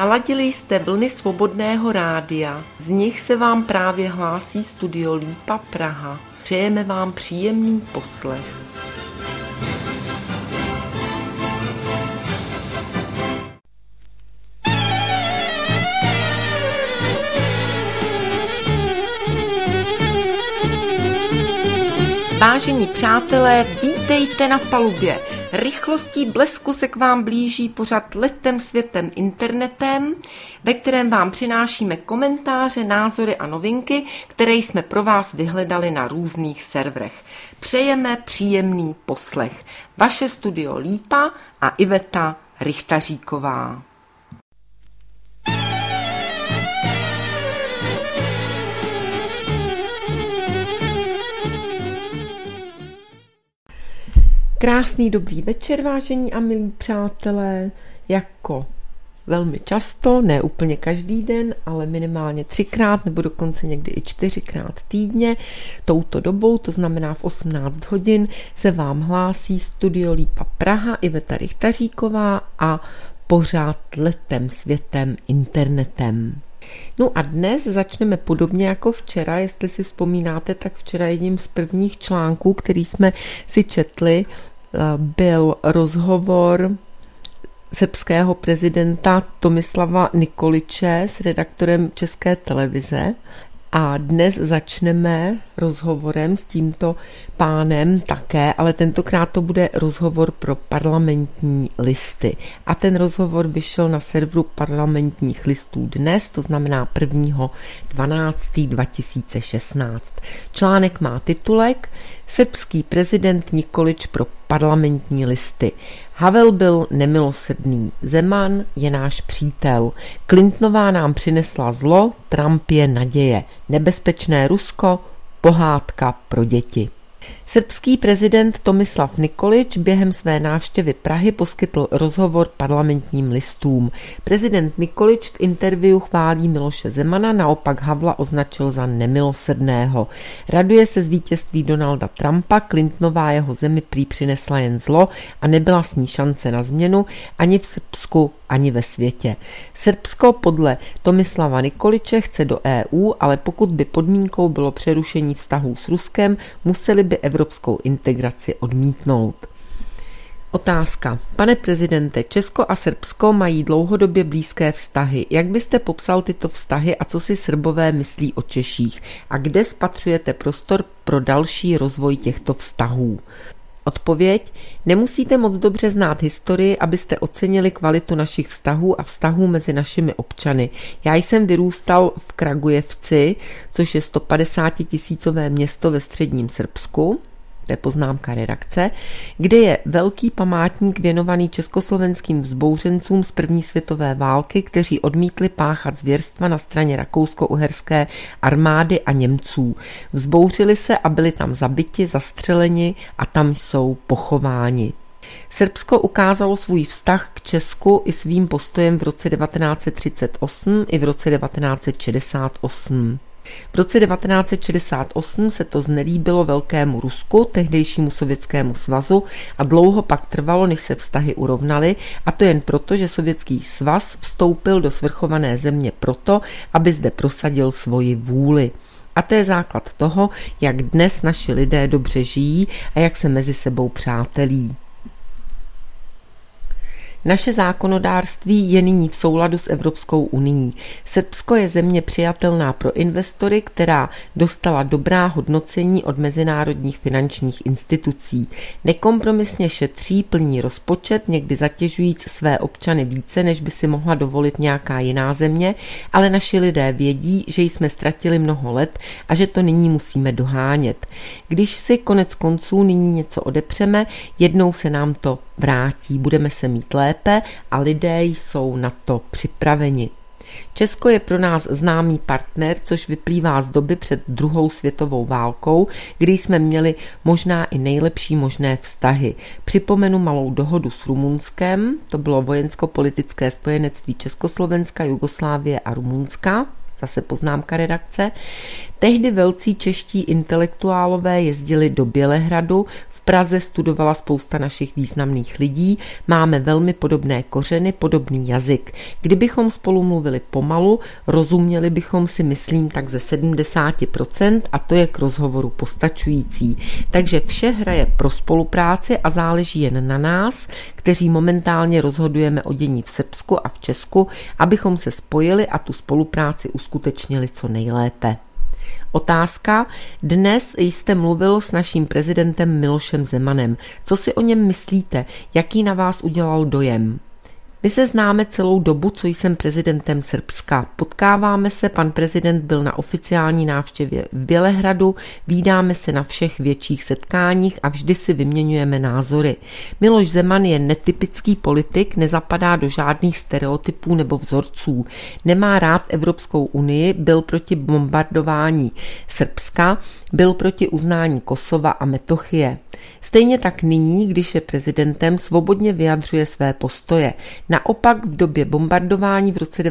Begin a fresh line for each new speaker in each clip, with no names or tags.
Naladili jste vlny Svobodného rádia, z nich se vám právě hlásí Studio Lípa Praha. Přejeme vám příjemný poslech. Vážení přátelé, vítejte na palubě. Rychlostí blesku se k vám blíží pořad Letem světem internetem, ve kterém vám přinášíme komentáře, názory a novinky, které jsme pro vás vyhledali na různých serverech. Přejeme příjemný poslech. Vaše Studio Lípa a Iveta Richtaříková. Krásný dobrý večer, vážení a milí přátelé, jako velmi často, ne úplně každý den, ale minimálně 3krát nebo dokonce někdy i 4krát týdně, touto dobou, to znamená v 18 hodin, se vám hlásí Studio Lípa Praha, Iveta Richtaříková a pořád Letem světem internetem. No a dnes začneme podobně jako včera, jestli si vzpomínáte, tak včera jedním z prvních článků, který jsme si četli, byl rozhovor srbského prezidenta Tomislava Nikoliče s redaktorem České televize. A dnes začneme rozhovorem s tímto pánem také, ale tentokrát to bude rozhovor pro Parlamentní listy. A ten rozhovor vyšel na serveru Parlamentních listů dnes, to znamená 1.12.2016. Článek má titulek Srbský prezident Nikolič pro Parlamentní listy. Havel byl nemilosrdný, Zeman je náš přítel, Clintonová nám přinesla zlo, Trump je naděje, nebezpečné Rusko, pohádka pro děti. Srbský prezident Tomislav Nikolič během své návštěvy Prahy poskytl rozhovor Parlamentním listům. Prezident Nikolič v interview chválí Miloše Zemana, naopak Havla označil za nemilosrdného. Raduje se z vítězství Donalda Trumpa, Clintonová jeho zemi prý přinesla jen zlo a nebyla s ní šance na změnu ani v Srbsku, ani ve světě. Srbsko podle Tomislava Nikoliče chce do EU, ale pokud by podmínkou bylo přerušení vztahů s Ruskem, museli by evropskou integraci odmítnout. Otázka. Pane prezidente, Česko a Srbsko mají dlouhodobě blízké vztahy. Jak byste popsal tyto vztahy a co si Srbové myslí o Češích? A kde spatřujete prostor pro další rozvoj těchto vztahů? Odpověď. Nemusíte moc dobře znát historii, abyste ocenili kvalitu našich vztahů a vztahů mezi našimi občany. Já jsem vyrůstal v Kragujevci, což je 150 000 město ve středním Srbsku, to je poznámka redakce, kde je velký památník věnovaný československým vzbouřencům z první světové války, kteří odmítli páchat zvěrstva na straně rakousko-uherské armády a Němců. Vzbouřili se a byli tam zabiti, zastřeleni a tam jsou pochováni. Srbsko ukázalo svůj vztah k Česku i svým postojem v roce 1938 i v roce 1968. V roce 1968 se to znelíbilo Velkému Rusku, tehdejšímu Sovětskému svazu, a dlouho pak trvalo, než se vztahy urovnaly, a to jen proto, že Sovětský svaz vstoupil do svrchované země proto, aby zde prosadil svoji vůli. A to je základ toho, jak dnes naši lidé dobře žijí a jak se mezi sebou přátelí. Naše zákonodárství je nyní v souladu s Evropskou unií. Srbsko je země přijatelná pro investory, která dostala dobrá hodnocení od mezinárodních finančních institucí. Nekompromisně šetří, plní rozpočet, někdy zatěžujíc své občany více, než by si mohla dovolit nějaká jiná země, ale naši lidé vědí, že jsme ztratili mnoho let a že to nyní musíme dohánět. Když si konec konců nyní něco odepřeme, jednou se nám to vrátí, budeme se mít lépe a lidé jsou na to připraveni. Česko je pro nás známý partner, což vyplývá z doby před druhou světovou válkou, kdy jsme měli možná i nejlepší možné vztahy. Připomenu malou dohodu s Rumunskem, to bylo vojensko-politické spojenectví Československa, Jugoslávie a Rumunska, zase poznámka redakce. Tehdy velcí čeští intelektuálové jezdili do Bělehradu v Praze studovala spousta našich významných lidí, máme velmi podobné kořeny, podobný jazyk. Kdybychom spolu mluvili pomalu, rozuměli bychom si, myslím, tak ze 70% a to je k rozhovoru postačující. Takže vše hraje pro spolupráci a záleží jen na nás, kteří momentálně rozhodujeme o dění v Srbsku a v Česku, abychom se spojili a tu spolupráci uskutečnili co nejlépe. Otázka. Dnes jste mluvil s naším prezidentem Milošem Zemanem. Co si o něm myslíte? Jaký na vás udělal dojem? My se známe celou dobu, co jsem prezidentem Srbska. Potkáváme se, pan prezident byl na oficiální návštěvě v Bělehradu, vídáme se na všech větších setkáních a vždy si vyměňujeme názory. Miloš Zeman je netypický politik, nezapadá do žádných stereotypů nebo vzorců. Nemá rád Evropskou unii, byl proti bombardování Srbska, byl proti uznání Kosova a Metochie. Stejně tak nyní, když je prezidentem, svobodně vyjadřuje své postoje. Naopak v době bombardování v roce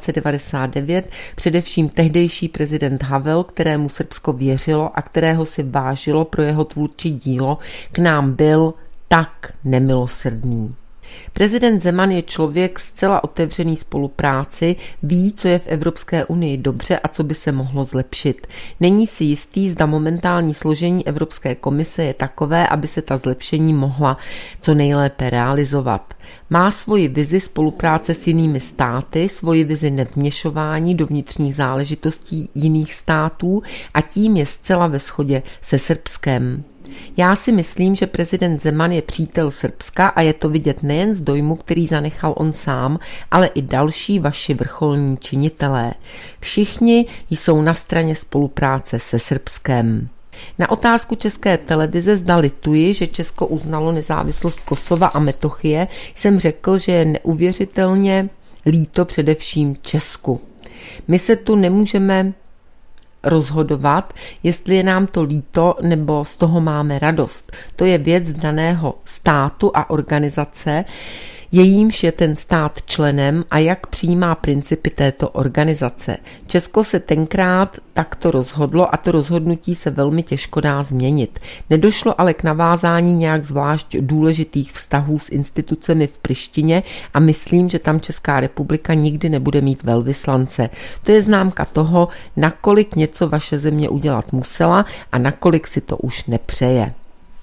1999 především tehdejší prezident Havel, kterému Srbsko věřilo a kterého si vážilo pro jeho tvůrčí dílo, k nám byl tak nemilosrdný. Prezident Zeman je člověk zcela otevřený spolupráci, ví, co je v Evropské unii dobře a co by se mohlo zlepšit. Není si jistý, zda momentální složení Evropské komise je takové, aby se ta zlepšení mohla co nejlépe realizovat. Má svoji vizi spolupráce s jinými státy, svoji vizi nevměšování do vnitřních záležitostí jiných států a tím je zcela ve shodě se Srbskem. Já si myslím, že prezident Zeman je přítel Srbska a je to vidět nejen z dojmu, který zanechal on sám, ale i další vaši vrcholní činitelé. Všichni jsou na straně spolupráce se Srbskem. Na otázku České televize, zda lituji, že Česko uznalo nezávislost Kosova a Metochie, jsem řekl, že je neuvěřitelně líto především Česku. My se tu nemůžeme rozhodovat, jestli je nám to líto nebo z toho máme radost. To je věc daného státu a organizace, jejímž je ten stát členem a jak přijímá principy této organizace. Česko se tenkrát takto rozhodlo a to rozhodnutí se velmi těžko dá změnit. Nedošlo ale k navázání nějak zvlášť důležitých vztahů s institucemi v Prištině a myslím, že tam Česká republika nikdy nebude mít velvyslance. To je známka toho, nakolik něco vaše země udělat musela a nakolik si to už nepřeje.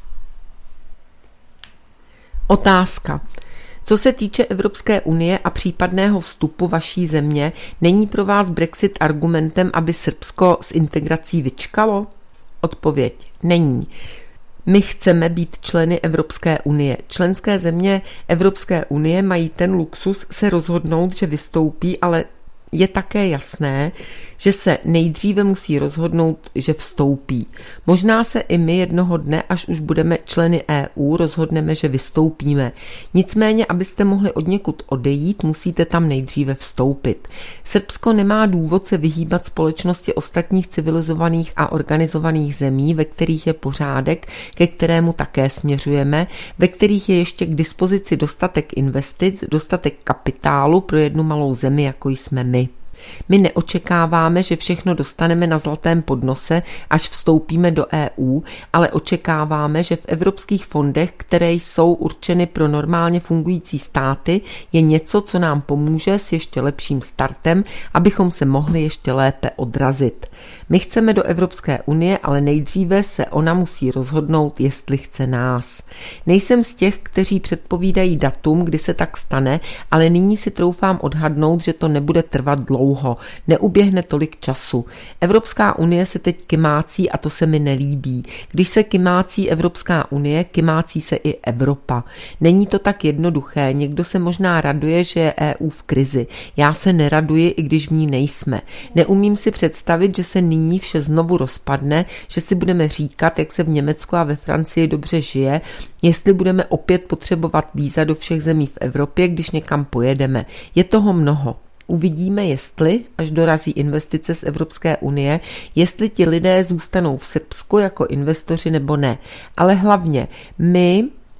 Otázka. Co se týče Evropské unie a případného vstupu vaší země, není pro vás Brexit argumentem, aby Srbsko s integrací vyčkalo? Odpověď: není. My chceme být členy Evropské unie. Členské země Evropské unie mají ten luxus se rozhodnout, že vystoupí, ale je také jasné, že se nejdříve musí rozhodnout, že vstoupí. Možná se i my jednoho dne, až už budeme členy EU, rozhodneme, že vystoupíme. Nicméně, abyste mohli odněkud odejít, musíte tam nejdříve vstoupit. Srbsko nemá důvod se vyhýbat společnosti ostatních civilizovaných a organizovaných zemí, ve kterých je pořádek, ke kterému také směřujeme, ve kterých je ještě k dispozici dostatek investic, dostatek kapitálu pro jednu malou zemi, jako jsme my. My neočekáváme, že všechno dostaneme na zlatém podnose, až vstoupíme do EU, ale očekáváme, že v evropských fondech, které jsou určeny pro normálně fungující státy, je něco, co nám pomůže s ještě lepším startem, abychom se mohli ještě lépe odrazit. My chceme do Evropské unie, ale nejdříve se ona musí rozhodnout, jestli chce nás. Nejsem z těch, kteří předpovídají datum, kdy se tak stane, ale nyní si troufám odhadnout, že to nebude trvat dlouho. Neuběhne tolik času. Evropská unie se teď kymácí a to se mi nelíbí. Když se kymácí Evropská unie, kymácí se i Evropa. Není to tak jednoduché. Někdo se možná raduje, že je EU v krizi. Já se neraduji, i když v ní nejsme. Neumím si představit, že se nyní vše znovu rozpadne, že si budeme říkat, jak se v Německu a ve Francii dobře žije, jestli budeme opět potřebovat víza do všech zemí v Evropě, když někam pojedeme. Je toho mnoho. Uvidíme, jestli, až dorazí investice z Evropské unie, jestli ti lidé zůstanou v Srbsku jako investoři nebo ne. Ale hlavně my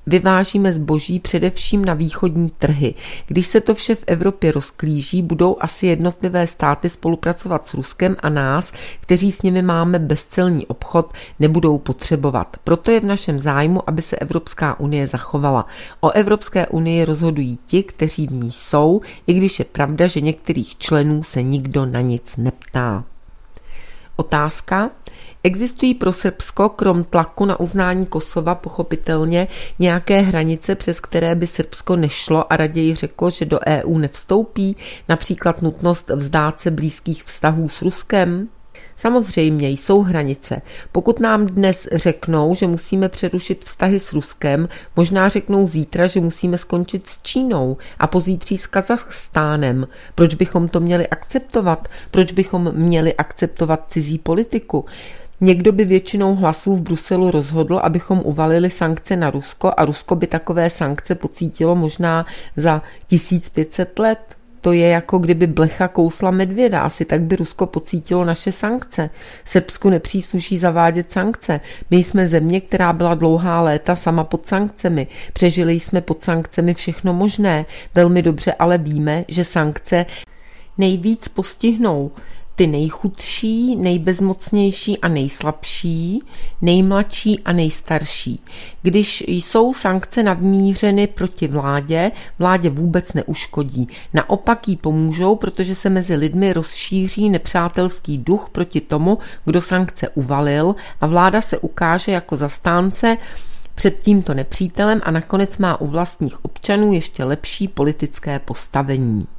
vyvážíme zboží především na východní trhy. Když se to vše v Evropě rozklíží, budou asi jednotlivé státy spolupracovat s Ruskem a nás, kteří s nimi máme bezcelní obchod, nebudou potřebovat. Proto je v našem zájmu, aby se Evropská unie zachovala. O Evropské unii rozhodují ti, kteří v ní jsou, i když je pravda, že některých členů se nikdo na nic neptá. Otázka. Existují pro Srbsko krom tlaku na uznání Kosova pochopitelně nějaké hranice, přes které by Srbsko nešlo a raději řeklo, že do EU nevstoupí, například nutnost vzdát se blízkých vztahů s Ruskem? Samozřejmě jsou hranice. Pokud nám dnes řeknou, že musíme přerušit vztahy s Ruskem, možná řeknou zítra, že musíme skončit s Čínou a pozítří s Kazachstánem. Proč bychom to měli akceptovat? Proč bychom měli akceptovat cizí politiku? Někdo by většinou hlasů v Bruselu rozhodl, abychom uvalili sankce na Rusko a Rusko by takové sankce pocítilo možná za 1500 let. To je jako kdyby blecha kousla medvěda, asi tak by Rusko pocítilo naše sankce. Srbsku nepřísluší zavádět sankce. My jsme země, která byla dlouhá léta sama pod sankcemi. Přežili jsme pod sankcemi všechno možné. Velmi dobře ale víme, že sankce nejvíc postihnou ty nejchudší, nejbezmocnější a nejslabší, nejmladší a nejstarší. Když jsou sankce namířeny proti vládě, vládě vůbec neuškodí. Naopak jí pomůžou, protože se mezi lidmi rozšíří nepřátelský duch proti tomu, kdo sankce uvalil a vláda se ukáže jako zastánce před tímto nepřítelem a nakonec má u vlastních občanů ještě lepší politické postavení.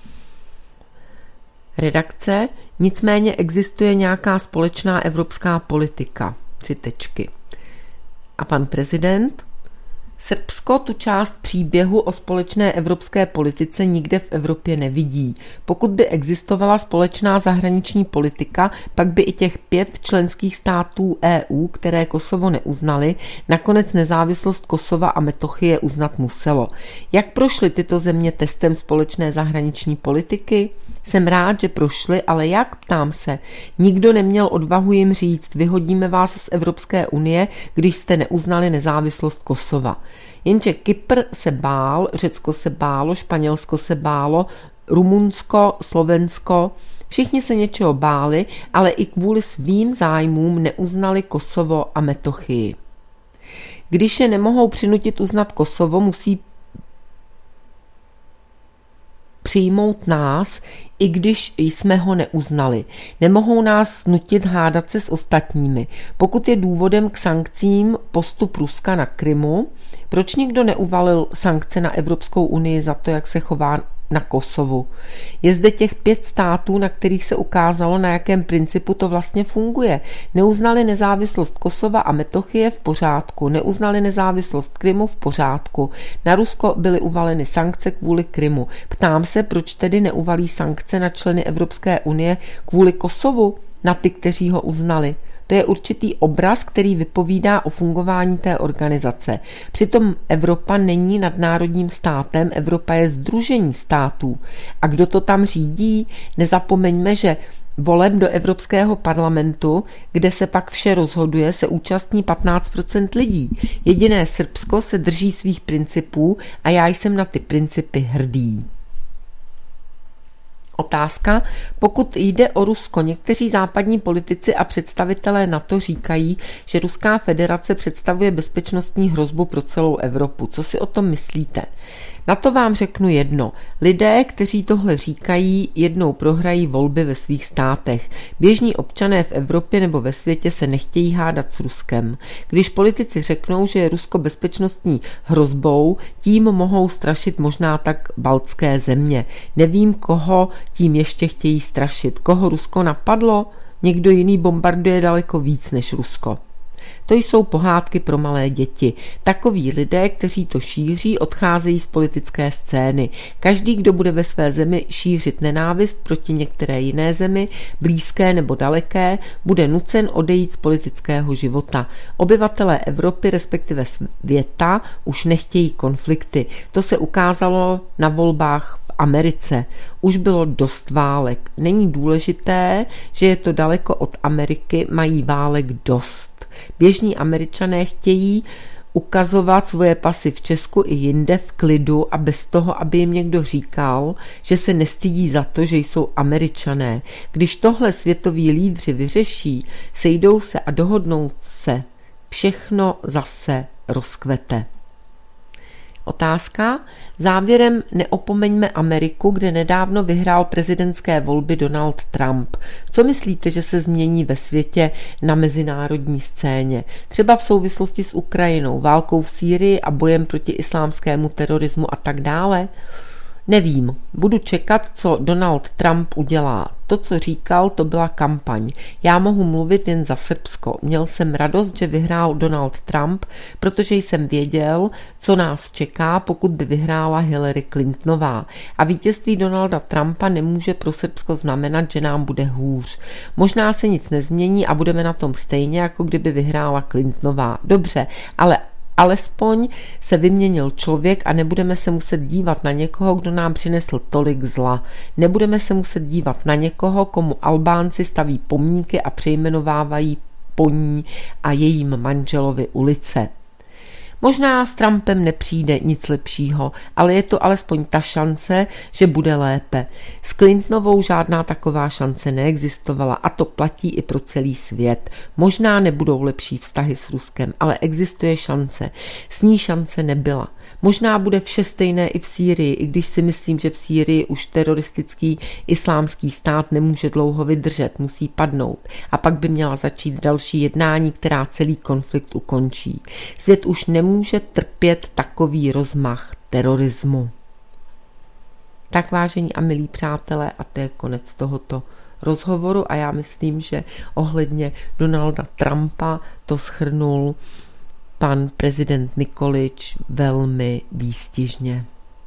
Redakce. Nicméně existuje nějaká společná evropská politika. 3 tečky. A pan prezident? Srbsko tu část příběhu o společné evropské politice nikde v Evropě nevidí. Pokud by existovala společná zahraniční politika, pak by i těch 5 členských států EU, které Kosovo neuznali, nakonec nezávislost Kosova a Metochie uznat muselo. Jak prošly tyto země testem společné zahraniční politiky? Jsem rád, že prošly, ale jak, ptám se. Nikdo neměl odvahu jim říct, vyhodíme vás z Evropské unie, když jste neuznali nezávislost Kosova. Jenže Kypr se bál, Řecko se bálo, Španělsko se bálo, Rumunsko, Slovensko, všichni se něčeho báli, ale i kvůli svým zájmům neuznali Kosovo a Metochii. Když je nemohou přinutit uznat Kosovo, musí přijmout nás, i když jsme ho neuznali. Nemohou nás nutit hádat se s ostatními. Pokud je důvodem k sankcím postup Ruska na Krymu, proč nikdo neuvalil sankce na Evropskou unii za to, jak se chová na Kosovu? Je zde těch 5 států, na kterých se ukázalo, na jakém principu to vlastně funguje. Neuznali nezávislost Kosova a Metochie v pořádku, neuznali nezávislost Krymu v pořádku. Na Rusko byly uvaleny sankce kvůli Krymu. Ptám se, proč tedy neuvalí sankce na členy Evropské unie kvůli Kosovu, na ty, kteří ho uznali. To je určitý obraz, který vypovídá o fungování té organizace. Přitom Evropa není nadnárodním státem, Evropa je sdružení států. A kdo to tam řídí? Nezapomeňme, že voleb do Evropského parlamentu, kde se pak vše rozhoduje, se účastní 15% lidí. Jediné Srbsko se drží svých principů a já jsem na ty principy hrdý. Otázka. Pokud jde o Rusko, někteří západní politici a představitelé NATO říkají, že Ruská federace představuje bezpečnostní hrozbu pro celou Evropu. Co si o tom myslíte? Na to vám řeknu jedno. Lidé, kteří tohle říkají, jednou prohrají volby ve svých státech. Běžní občané v Evropě nebo ve světě se nechtějí hádat s Ruskem. Když politici řeknou, že je Rusko bezpečnostní hrozbou, tím mohou strašit možná tak baltské země. Nevím, koho tím ještě chtějí strašit. Koho Rusko napadlo? Někdo jiný bombarduje daleko víc než Rusko. To jsou pohádky pro malé děti. Takoví lidé, kteří to šíří, odcházejí z politické scény. Každý, kdo bude ve své zemi šířit nenávist proti některé jiné zemi, blízké nebo daleké, bude nucen odejít z politického života. Obyvatelé Evropy, respektive světa, už nechtějí konflikty. To se ukázalo na volbách v Americe. Už bylo dost válek. Není důležité, že je to daleko od Ameriky, mají válek dost. Běžní Američané chtějí ukazovat svoje pasy v Česku i jinde v klidu a bez toho, aby jim někdo říkal, že se nestydí za to, že jsou Američané. Když tohle světoví lídři vyřeší, sejdou se a dohodnou se, všechno zase rozkvete. Otázka. Závěrem neopomeňme Ameriku, kde nedávno vyhrál prezidentské volby Donald Trump. Co myslíte, že se změní ve světě na mezinárodní scéně? Třeba v souvislosti s Ukrajinou, válkou v Sýrii a bojem proti islámskému terorismu a tak dále? Nevím, budu čekat, co Donald Trump udělá. To, co říkal, to byla kampaň. Já mohu mluvit jen za Srbsko. Měl jsem radost, že vyhrál Donald Trump, protože jsem věděl, co nás čeká, pokud by vyhrála Hillary Clintonová. A vítězství Donalda Trumpa nemůže pro Srbsko znamenat, že nám bude hůř. Možná se nic nezmění a budeme na tom stejně, jako kdyby vyhrála Clintonová. Dobře, ale alespoň se vyměnil člověk a nebudeme se muset dívat na někoho, kdo nám přinesl tolik zla. Nebudeme se muset dívat na někoho, komu Albánci staví pomníky a přejmenovávají po ní a jejím manželovi ulice. Možná s Trumpem nepřijde nic lepšího, ale je to alespoň ta šance, že bude lépe. S Clintonovou žádná taková šance neexistovala a to platí i pro celý svět. Možná nebudou lepší vztahy s Ruskem, ale existuje šance. S ní šance nebyla. Možná bude vše stejné i v Sýrii, i když si myslím, že v Sýrii už teroristický islámský stát nemůže dlouho vydržet, musí padnout. A pak by měla začít další jednání, která celý konflikt ukončí. Svět už nemůže trpět takový rozmach terorismu. Tak, vážení a milí přátelé, a to je konec tohoto rozhovoru a já myslím, že ohledně Donalda Trumpa to shrnul pan prezident Nikolič velmi výstižně.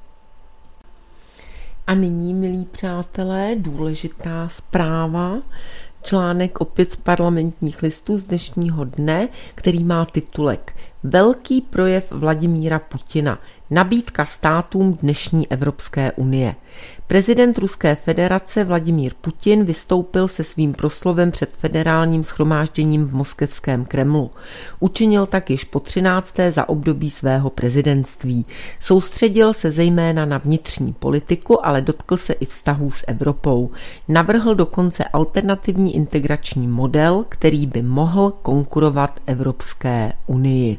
A nyní, milí přátelé, důležitá zpráva, článek opět z Parlamentních listů z dnešního dne, který má titulek Velký projev Vladimíra Putina. Nabídka státům dnešní Evropské unie. Prezident Ruské federace Vladimír Putin vystoupil se svým proslovem před federálním shromážděním v moskevském Kremlu. Učinil tak již po 13. za období svého prezidentství. Soustředil se zejména na vnitřní politiku, ale dotkl se i vztahů s Evropou. Navrhl dokonce alternativní integrační model, který by mohl konkurovat Evropské unii.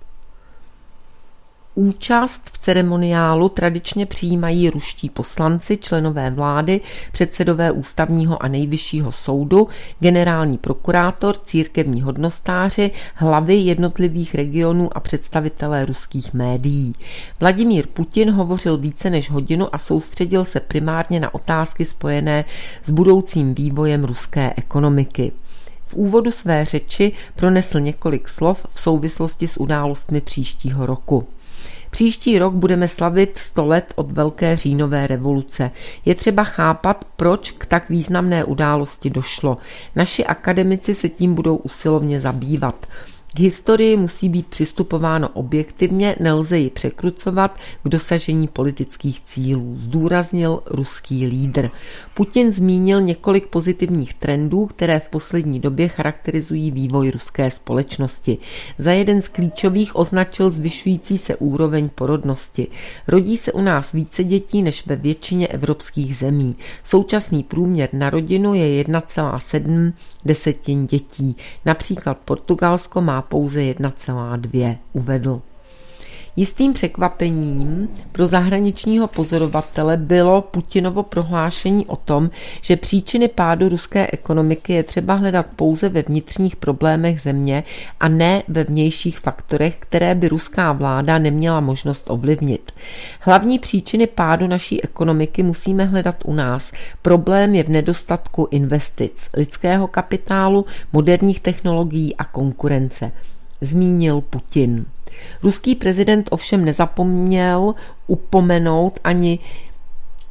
Účast v ceremoniálu tradičně přijímají ruští poslanci, členové vlády, předsedové ústavního a nejvyššího soudu, generální prokurátor, církevní hodnostáři, hlavy jednotlivých regionů a představitelé ruských médií. Vladimír Putin hovořil více než hodinu a soustředil se primárně na otázky spojené s budoucím vývojem ruské ekonomiky. V úvodu své řeči pronesl několik slov v souvislosti s událostmi příštího roku. Příští rok budeme slavit 100 let od Velké říjnové revoluce. Je třeba chápat, proč k tak významné události došlo. Naši akademici se tím budou usilovně zabývat. K historii musí být přistupováno objektivně, nelze ji překrucovat k dosažení politických cílů, zdůraznil ruský lídr. Putin zmínil několik pozitivních trendů, které v poslední době charakterizují vývoj ruské společnosti. Za jeden z klíčových označil zvyšující se úroveň porodnosti. Rodí se u nás více dětí než ve většině evropských zemí. Současný průměr na rodinu je 1,7 dětí. Například Portugalsko má pouze 1,2, uvedl. Jistým překvapením pro zahraničního pozorovatele bylo Putinovo prohlášení o tom, že příčiny pádu ruské ekonomiky je třeba hledat pouze ve vnitřních problémech země a ne ve vnějších faktorech, které by ruská vláda neměla možnost ovlivnit. Hlavní příčiny pádu naší ekonomiky musíme hledat u nás. Problém je v nedostatku investic, lidského kapitálu, moderních technologií a konkurence, zmínil Putin. Ruský prezident ovšem nezapomněl upomenout ani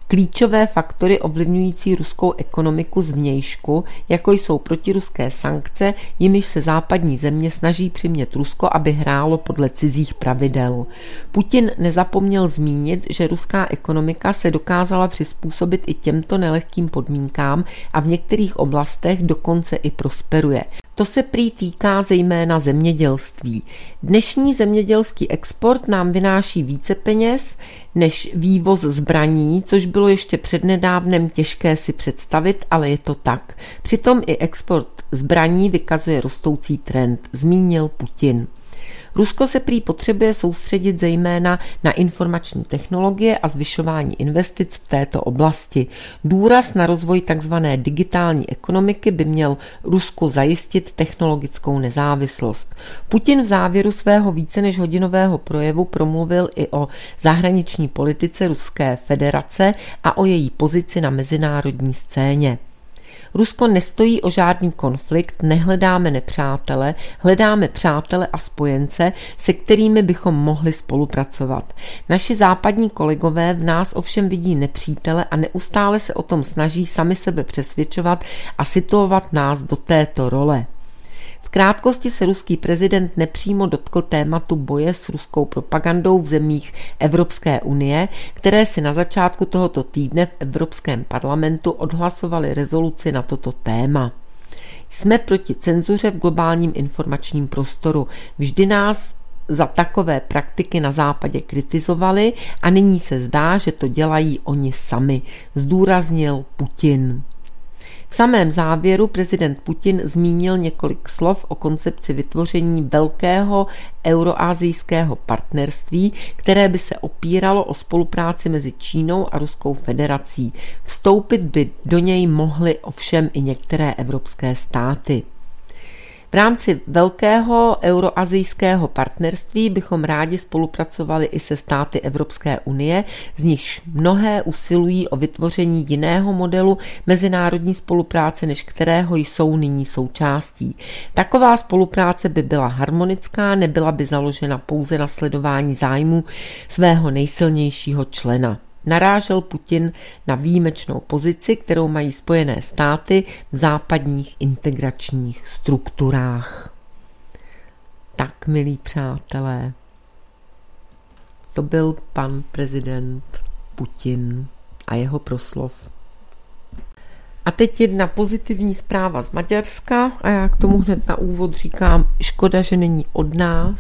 klíčové faktory ovlivňující ruskou ekonomiku zvnějšku, jako jsou protiruské sankce, jimiž se západní země snaží přimět Rusko, aby hrálo podle cizích pravidel. Putin nezapomněl zmínit, že ruská ekonomika se dokázala přizpůsobit i těmto nelehkým podmínkám a v některých oblastech dokonce i prosperuje. To se prý týká zejména zemědělství. Dnešní zemědělský export nám vynáší více peněz než vývoz zbraní, což bylo ještě přednedávnem těžké si představit, ale je to tak. Přitom i export zbraní vykazuje rostoucí trend, zmínil Putin. Rusko se prý potřebuje soustředit zejména na informační technologie a zvyšování investic v této oblasti. Důraz na rozvoj tzv. Digitální ekonomiky by měl Rusku zajistit technologickou nezávislost. Putin v závěru svého více než hodinového projevu promluvil i o zahraniční politice Ruské federace a o její pozici na mezinárodní scéně. Rusko nestojí o žádný konflikt, nehledáme nepřátele, hledáme přátele a spojence, se kterými bychom mohli spolupracovat. Naši západní kolegové v nás ovšem vidí nepřítele a neustále se o tom snaží sami sebe přesvědčovat a situovat nás do této role. V krátkosti se ruský prezident nepřímo dotkl tématu boje s ruskou propagandou v zemích Evropské unie, které si na začátku tohoto týdne v Evropském parlamentu odhlasovali rezoluci na toto téma. Jsme proti cenzuře v globálním informačním prostoru. Vždy nás za takové praktiky na západě kritizovali a nyní se zdá, že to dělají oni sami, zdůraznil Putin. V samém závěru prezident Putin zmínil několik slov o koncepci vytvoření velkého euroasijského partnerství, které by se opíralo o spolupráci mezi Čínou a Ruskou federací. Vstoupit by do něj mohly ovšem i některé evropské státy. V rámci velkého euroasijského partnerství bychom rádi spolupracovali i se státy Evropské unie, z nichž mnohé usilují o vytvoření jiného modelu mezinárodní spolupráce, než kterého jsou nyní součástí. Taková spolupráce by byla harmonická, nebyla by založena pouze na sledování zájmů svého nejsilnějšího člena. Narážel Putin na výjimečnou pozici, kterou mají Spojené státy v západních integračních strukturách. Tak, milí přátelé, to byl pan prezident Putin a jeho proslov. A teď jedna pozitivní zpráva z Maďarska a já k tomu hned na úvod říkám, škoda, že není od nás,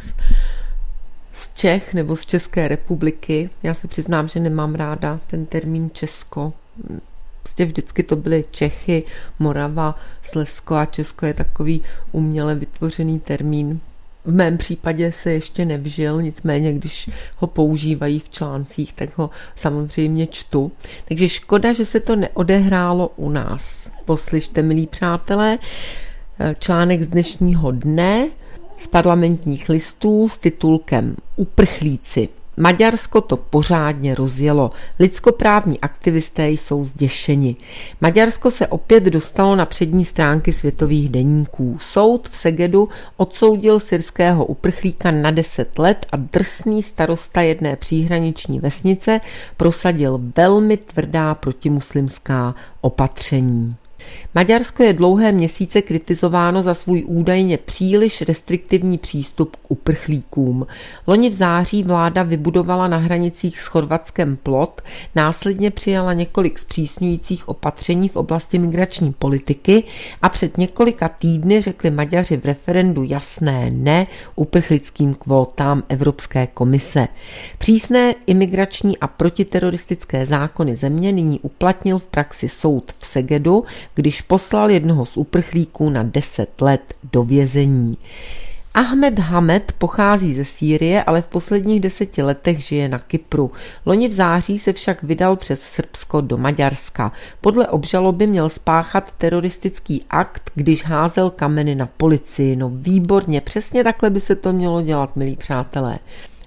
z Čech nebo z České republiky. Já se přiznám, že nemám ráda ten termín Česko. Prostě vždycky to byly Čechy, Morava, Slezsko a Česko je takový uměle vytvořený termín. V mém případě se ještě nevžil, nicméně když ho používají v článcích, tak ho samozřejmě čtu. Takže škoda, že se to neodehrálo u nás. Poslyšte, milí přátelé, článek z dnešního dne z Parlamentních listů s titulkem Uprchlíci. Maďarsko to pořádně rozjelo. Lidskoprávní aktivisté jsou zděšeni. Maďarsko se opět dostalo na přední stránky světových deníků. Soud v Segedu odsoudil syrského uprchlíka na 10 let a drsný starosta jedné příhraniční vesnice prosadil velmi tvrdá protimuslimská opatření. Maďarsko je dlouhé měsíce kritizováno za svůj údajně příliš restriktivní přístup k uprchlíkům. Loni v září vláda vybudovala na hranicích s Chorvatskem plot, následně přijala několik zpřísňujících opatření v oblasti migrační politiky a před několika týdny řekli Maďaři v referendu jasné ne uprchlickým kvótám Evropské komise. Přísné imigrační a protiteroristické zákony země nyní uplatnil v praxi soud v Segedu, když poslal jednoho z uprchlíků na 10 let do vězení. Ahmed Hamed pochází ze Sýrie, ale v posledních 10 letech žije na Kypru. Loni v září se však vydal přes Srbsko do Maďarska. Podle obžaloby měl spáchat teroristický akt, když házel kameny na policii. No výborně, přesně takhle by se to mělo dělat, milí přátelé.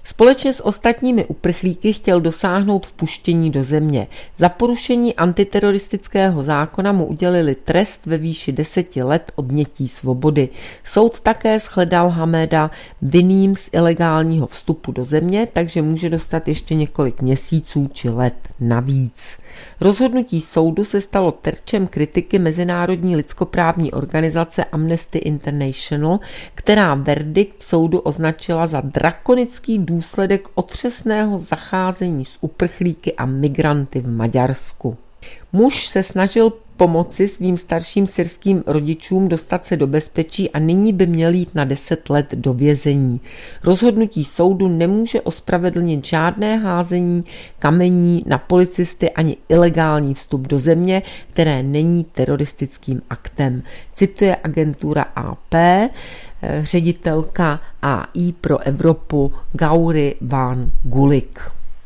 Společně s ostatními uprchlíky chtěl dosáhnout vpuštění do země. Za porušení antiteroristického zákona mu udělili trest ve výši 10 let odnětí svobody. Soud také shledal Hameda vinným z ilegálního vstupu do země, takže může dostat ještě několik měsíců či let navíc. Rozhodnutí soudu se stalo terčem kritiky mezinárodní lidskoprávní organizace Amnesty International, která verdikt soudu označila za drakonický důsledek otřesného zacházení s uprchlíky a migranty v Maďarsku. Muž se snažil pomoci svým starším syrským rodičům dostat se do bezpečí a nyní by měl jít na 10 let do vězení. Rozhodnutí soudu nemůže ospravedlnit žádné házení kamení na policisty ani ilegální vstup do země, které není teroristickým aktem. Cituje agentura AP, ředitelka AI pro Evropu Gauri van Gulik.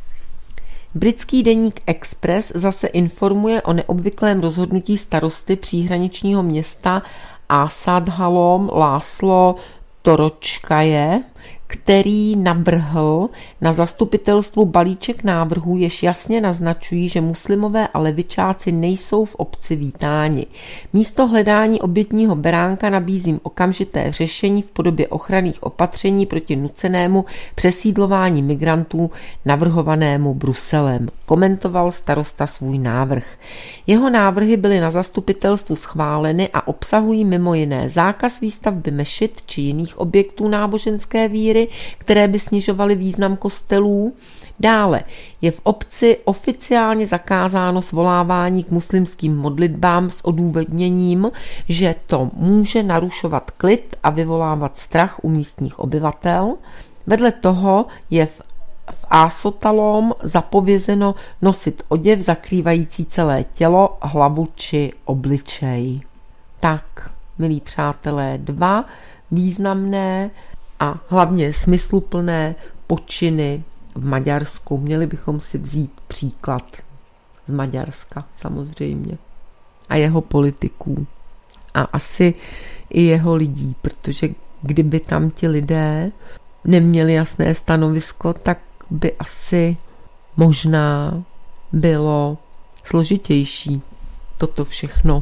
Britský deník Express zase informuje o neobvyklém rozhodnutí starosty příhraničního města Ásadhalom László Toročkaje, který navrhl na zastupitelstvu balíček návrhů, jež jasně naznačují, že muslimové a levičáci nejsou v obci vítáni. Místo hledání obětního beránka nabízím okamžité řešení v podobě ochranných opatření proti nucenému přesídlování migrantů navrhovanému Bruselem. Komentoval starosta svůj návrh. Jeho návrhy byly na zastupitelstvu schváleny a obsahují mimo jiné zákaz výstavby mešit či jiných objektů náboženské víry, které by snižovaly význam kostelů. Dále je v obci oficiálně zakázáno svolávání k muslimským modlitbám s odůvodněním, že to může narušovat klid a vyvolávat strach u místních obyvatel. Vedle toho je v Ásatalom zapovězeno nosit oděv zakrývající celé tělo, hlavu či obličej. Tak, milí přátelé, 2 významné a hlavně smysluplné počiny v Maďarsku. Měli bychom si vzít příklad z Maďarska samozřejmě a jeho politiků a asi i jeho lidí, protože kdyby tam ti lidé neměli jasné stanovisko, tak by asi možná bylo složitější toto všechno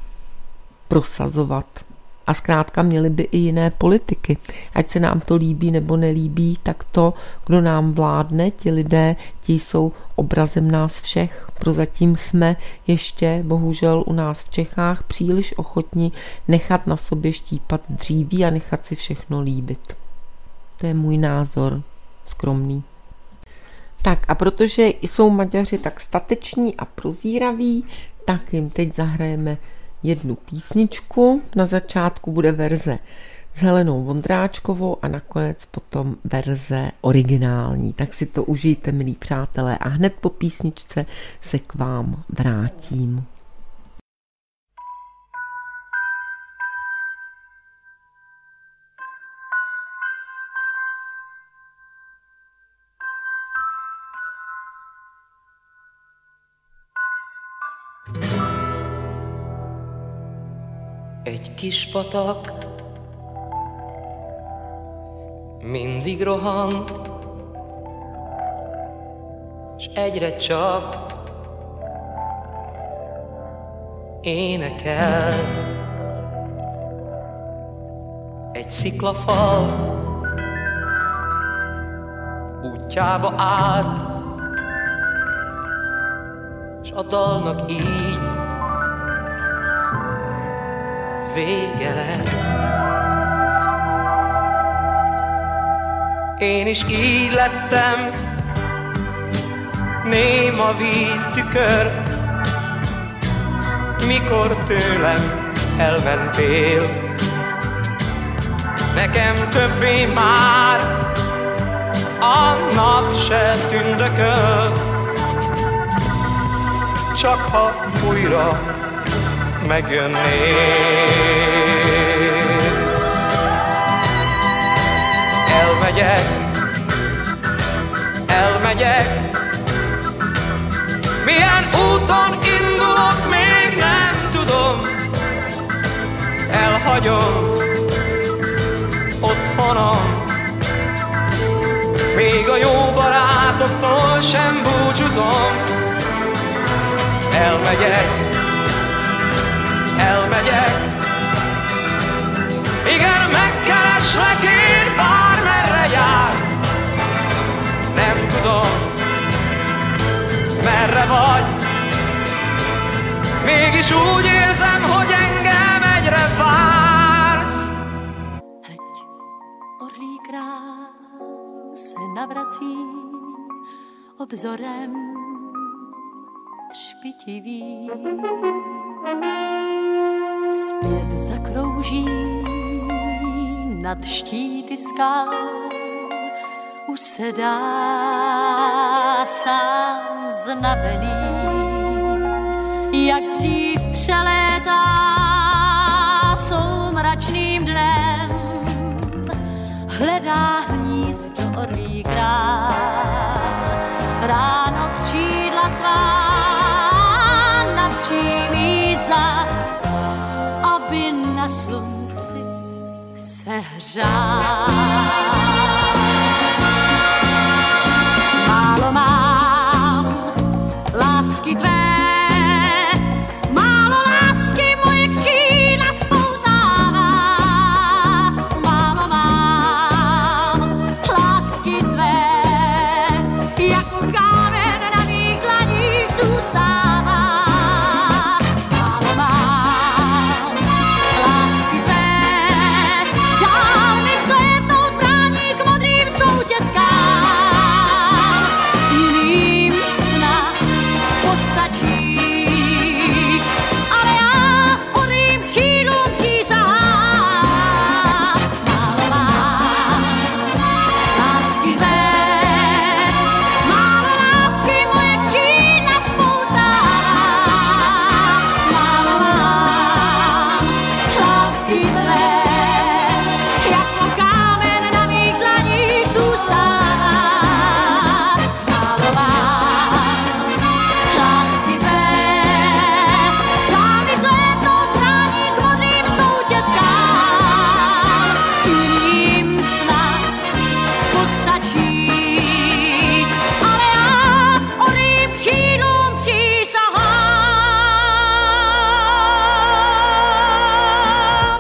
prosazovat. A zkrátka měli by i jiné politiky. Ať se nám to líbí nebo nelíbí, tak to, kdo nám vládne, ti lidé, ti jsou obrazem nás všech. Prozatím jsme ještě, bohužel u nás v Čechách, příliš ochotni nechat na sobě štípat dříví a nechat si všechno líbit. To je můj názor, skromný. Tak a protože jsou Maďaři tak stateční a prozíraví, tak jim teď zahrajeme jednu písničku. Na začátku bude verze s Helenou Vondráčkovou a nakonec potom verze originální. Tak si to užijte, milí přátelé, a hned po písničce se k vám vrátím.
Egy kis patak mindig rohant, s egyre csak énekelt. Egy sziklafal útjába állt, s a dalnak így vége lett. Én is így lettem, néma víztükör, mikor tőlem elmentél. Nekem többé már a nap se tündököl, csak ha újra megjönnél. Elmegyek, milyen úton indulok, még nem tudom. Elhagyom otthonom, még a jó barátoktól sem búcsúzom. Elmegyek, igen, megkereslek én, bármerre jársz. Nem tudom, merre vagy, mégis úgy érzem, hogy engem egyre vársz.
Hleď, orlí král se navrací obzorem třpitivý. Zpět zakrouží nad štíty skal, usedá sám znavený, jak dřív přelétá soumračným dnem, hledá hnízdo orlí král, ráno křídla svá napřímí zas, aby na slunci se hřál. Málo mám lásky tvé, málo lásky moje křídla spoutává. Málo mám lásky tvé, jako kámen na mých dlaních zůstává. Málo mám lásky tvé, dál mi vzletnout brání k modrým soutězkám. Jiným snad postačí, ale já orlím křídlům přísahám. Málo mám lásky tvé, málo lásky moje křídla spoutává. Málo mám lásky tvé, jako kámen na mých dlaních zůstává. Málo mám lásky tvé, dál mi vzletnout brání k modrým soutězkám. Jiným snad postačí, ale já orlím křídlům přísahám.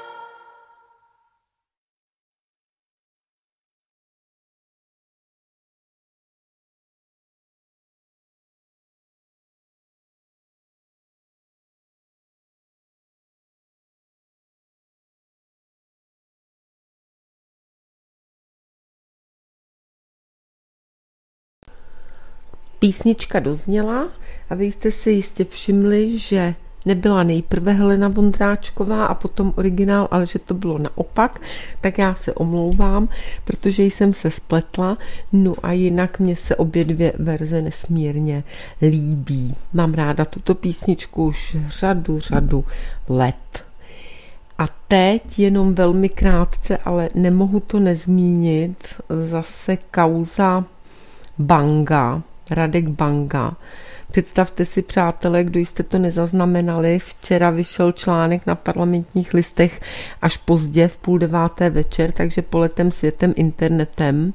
Písnička dozněla a vy jste si jistě všimli, že nebyla nejprve Helena Vondráčková a potom originál, ale že to bylo naopak, tak já se omlouvám, protože jsem se spletla, no a jinak mě se obě dvě verze nesmírně líbí. Mám ráda tuto písničku už řadu let. A teď jenom velmi krátce, ale nemohu to nezmínit, zase kauza Banga, Radek Banga. Představte si, přátelé, kdo jste to nezaznamenali, včera vyšel článek na Parlamentních listech až pozdě v 8:30 večer, takže poletem světem internetem.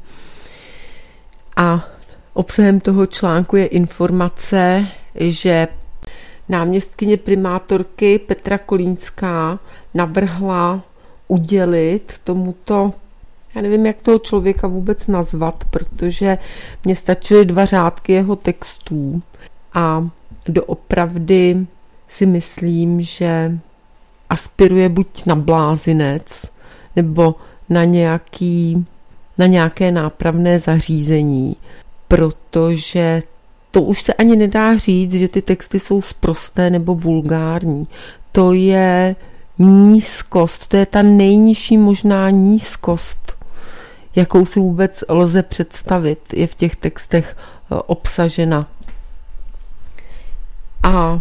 A obsahem toho článku je informace, že náměstkyně primátorky Petra Kolínská navrhla udělit tomuto, já nevím, jak toho člověka vůbec nazvat, protože mně stačily 2 řádky jeho textů a doopravdy si myslím, že aspiruje buď na blázinec nebo na nějaké nápravné zařízení, protože to už se ani nedá říct, že ty texty jsou sprosté nebo vulgární. To je nízkost, to je ta nejnižší možná nízkost, jakou si vůbec lze představit, je v těch textech obsažena. A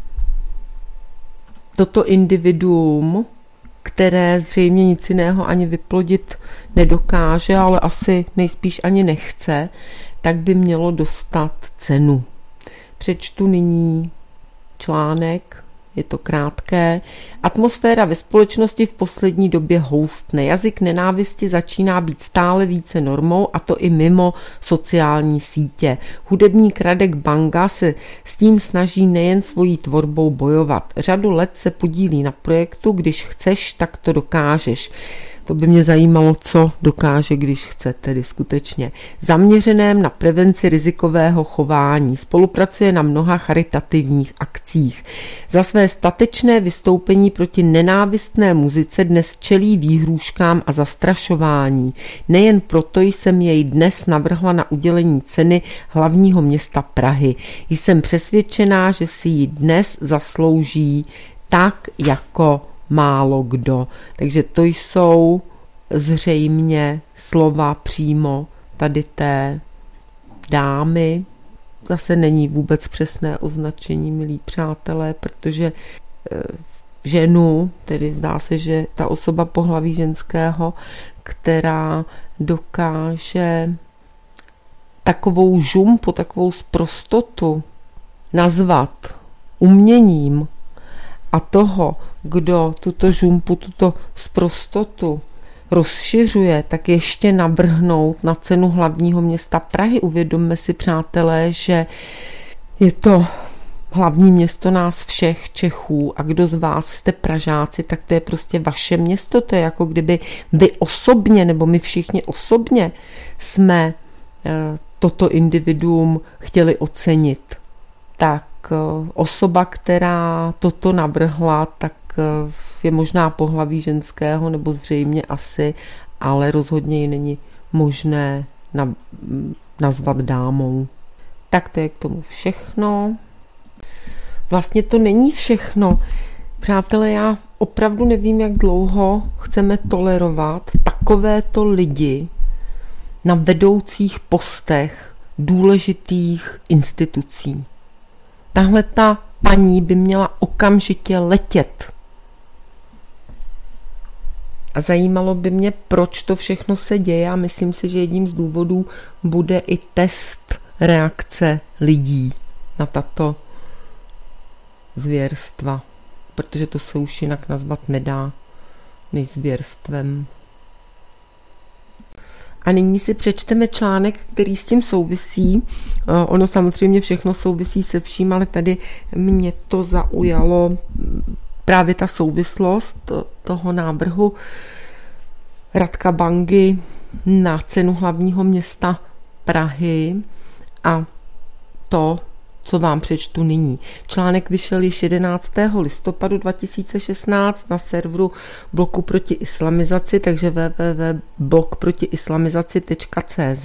toto individuum, které zřejmě nic jiného ani vyplodit nedokáže, ale asi nejspíš ani nechce, tak by mělo dostat cenu. Přečtu nyní článek je to krátké. Atmosféra ve společnosti v poslední době houstne. Jazyk nenávisti začíná být stále více normou, a to i mimo sociální sítě. Hudebník Radek Banga se s tím snaží nejen svojí tvorbou bojovat. Řadu let se podílí na projektu Když chceš, tak to dokážeš. To by mě zajímalo, co dokáže, když chce, tedy skutečně. Zaměřeném na prevenci rizikového chování. Spolupracuje na mnoha charitativních akcích. Za své statečné vystoupení proti nenávistné muzice dnes čelí výhrůžkám a zastrašování. Nejen proto jsem jej dnes navrhla na udělení ceny hlavního města Prahy. Jsem přesvědčená, že si ji dnes zaslouží tak jako málo kdo. Takže to jsou zřejmě slova přímo tady té dámy. Zase není vůbec přesné označení, milí přátelé, protože ženu, tedy zdá se, že ta osoba pohlaví ženského, která dokáže takovou žumpu, takovou sprostotu nazvat uměním, a toho, kdo tuto žumpu, tuto sprostotu rozšiřuje, tak ještě navrhnout na cenu hlavního města Prahy. Uvědomme si, přátelé, že je to hlavní město nás všech Čechů, a kdo z vás jste Pražáci, tak to je prostě vaše město. To je jako kdyby vy osobně, nebo my všichni osobně jsme toto individuum chtěli ocenit. Tak osoba, která toto navrhla, tak je možná pohlaví ženského, nebo zřejmě asi, ale rozhodně ji není možné nazvat dámou. Tak to je k tomu všechno. Vlastně to není všechno. Přátelé, já opravdu nevím, jak dlouho chceme tolerovat takovéto lidi na vedoucích postech důležitých institucí. Tahle ta paní by měla okamžitě letět. A zajímalo by mě, proč to všechno se děje, a myslím si, že jedním z důvodů bude i test reakce lidí na tato zvěrstva, protože to se už jinak nazvat nedá než zvěrstvem. A nyní si přečteme článek, který s tím souvisí. Ono samozřejmě všechno souvisí se vším, ale tady mě to zaujalo právě ta souvislost toho návrhu Radka Bangy na cenu hlavního města Prahy a to, co vám přečtu nyní. Článek vyšel již 11. listopadu 2016 na serveru Bloku proti islamizaci, takže www.blokprotiislamizaci.cz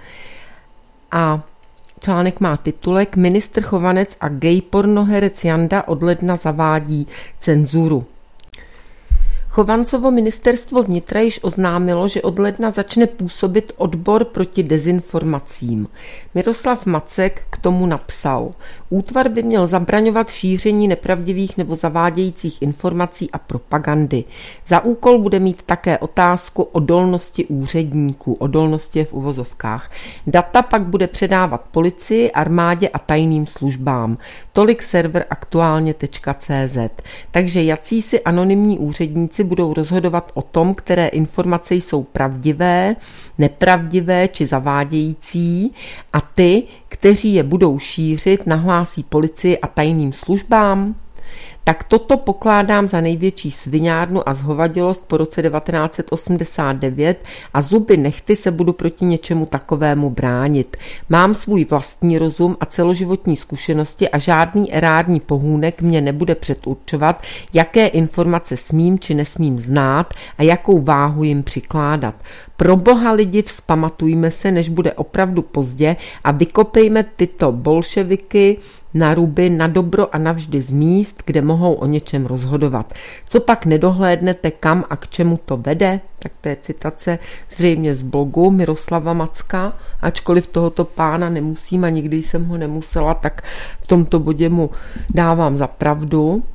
a článek má titulek Ministr Chovanec a gay pornoherec Janda od ledna zavádí cenzuru. Chovancovo ministerstvo vnitra již oznámilo, že od ledna začne působit odbor proti dezinformacím. Miroslav Macek k tomu napsal: Útvar by měl zabraňovat šíření nepravdivých nebo zavádějících informací a propagandy. Za úkol bude mít také otázku odolnosti úředníků. Odolnosti je v uvozovkách. Data pak bude předávat policii, armádě a tajným službám. Tolik server aktuálně.cz. Takže jacísi anonymní úředníci budou rozhodovat o tom, které informace jsou pravdivé, nepravdivé či zavádějící, a ty, kteří je budou šířit, nahlásí policii a tajným službám? Tak toto pokládám za největší sviňárnu a zhovadilost po roce 1989 a zuby nehty se budu proti něčemu takovému bránit. Mám svůj vlastní rozum a celoživotní zkušenosti a žádný erární pohůnek mě nebude předurčovat, jaké informace smím či nesmím znát a jakou váhu jim přikládat. Pro boha lidi, vzpamatujme se, než bude opravdu pozdě, a vykopejme tyto bolševiky na ruby na dobro a navždy z míst, kde mohou o něčem rozhodovat. Co pak nedohlédnete, kam a k čemu to vede? Tak to je citace zřejmě z blogu Miroslava Macka, ačkoliv tohoto pána nemusím a nikdy jsem ho nemusela, tak v tomto bodě mu dávám za pravdu.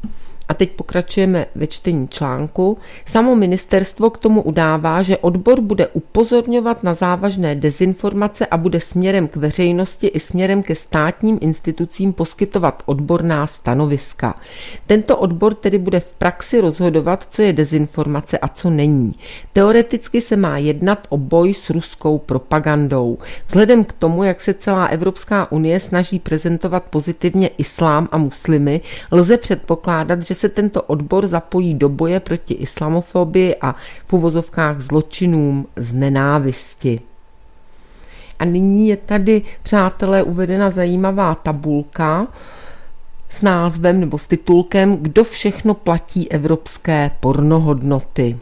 A teď pokračujeme ve čtení článku. Samo ministerstvo k tomu udává, že odbor bude upozorňovat na závažné dezinformace a bude směrem k veřejnosti i směrem ke státním institucím poskytovat odborná stanoviska. Tento odbor tedy bude v praxi rozhodovat, co je dezinformace a co není. Teoreticky se má jednat o boj s ruskou propagandou. Vzhledem k tomu, jak se celá Evropská unie snaží prezentovat pozitivně islám a muslimy, lze předpokládat, že se tento odbor zapojí do boje proti islamofobii a v uvozovkách zločinům z nenávisti. A nyní je tady, přátelé, uvedena zajímavá tabulka s názvem nebo s titulkem Kdo všechno platí evropské pornohodnoty.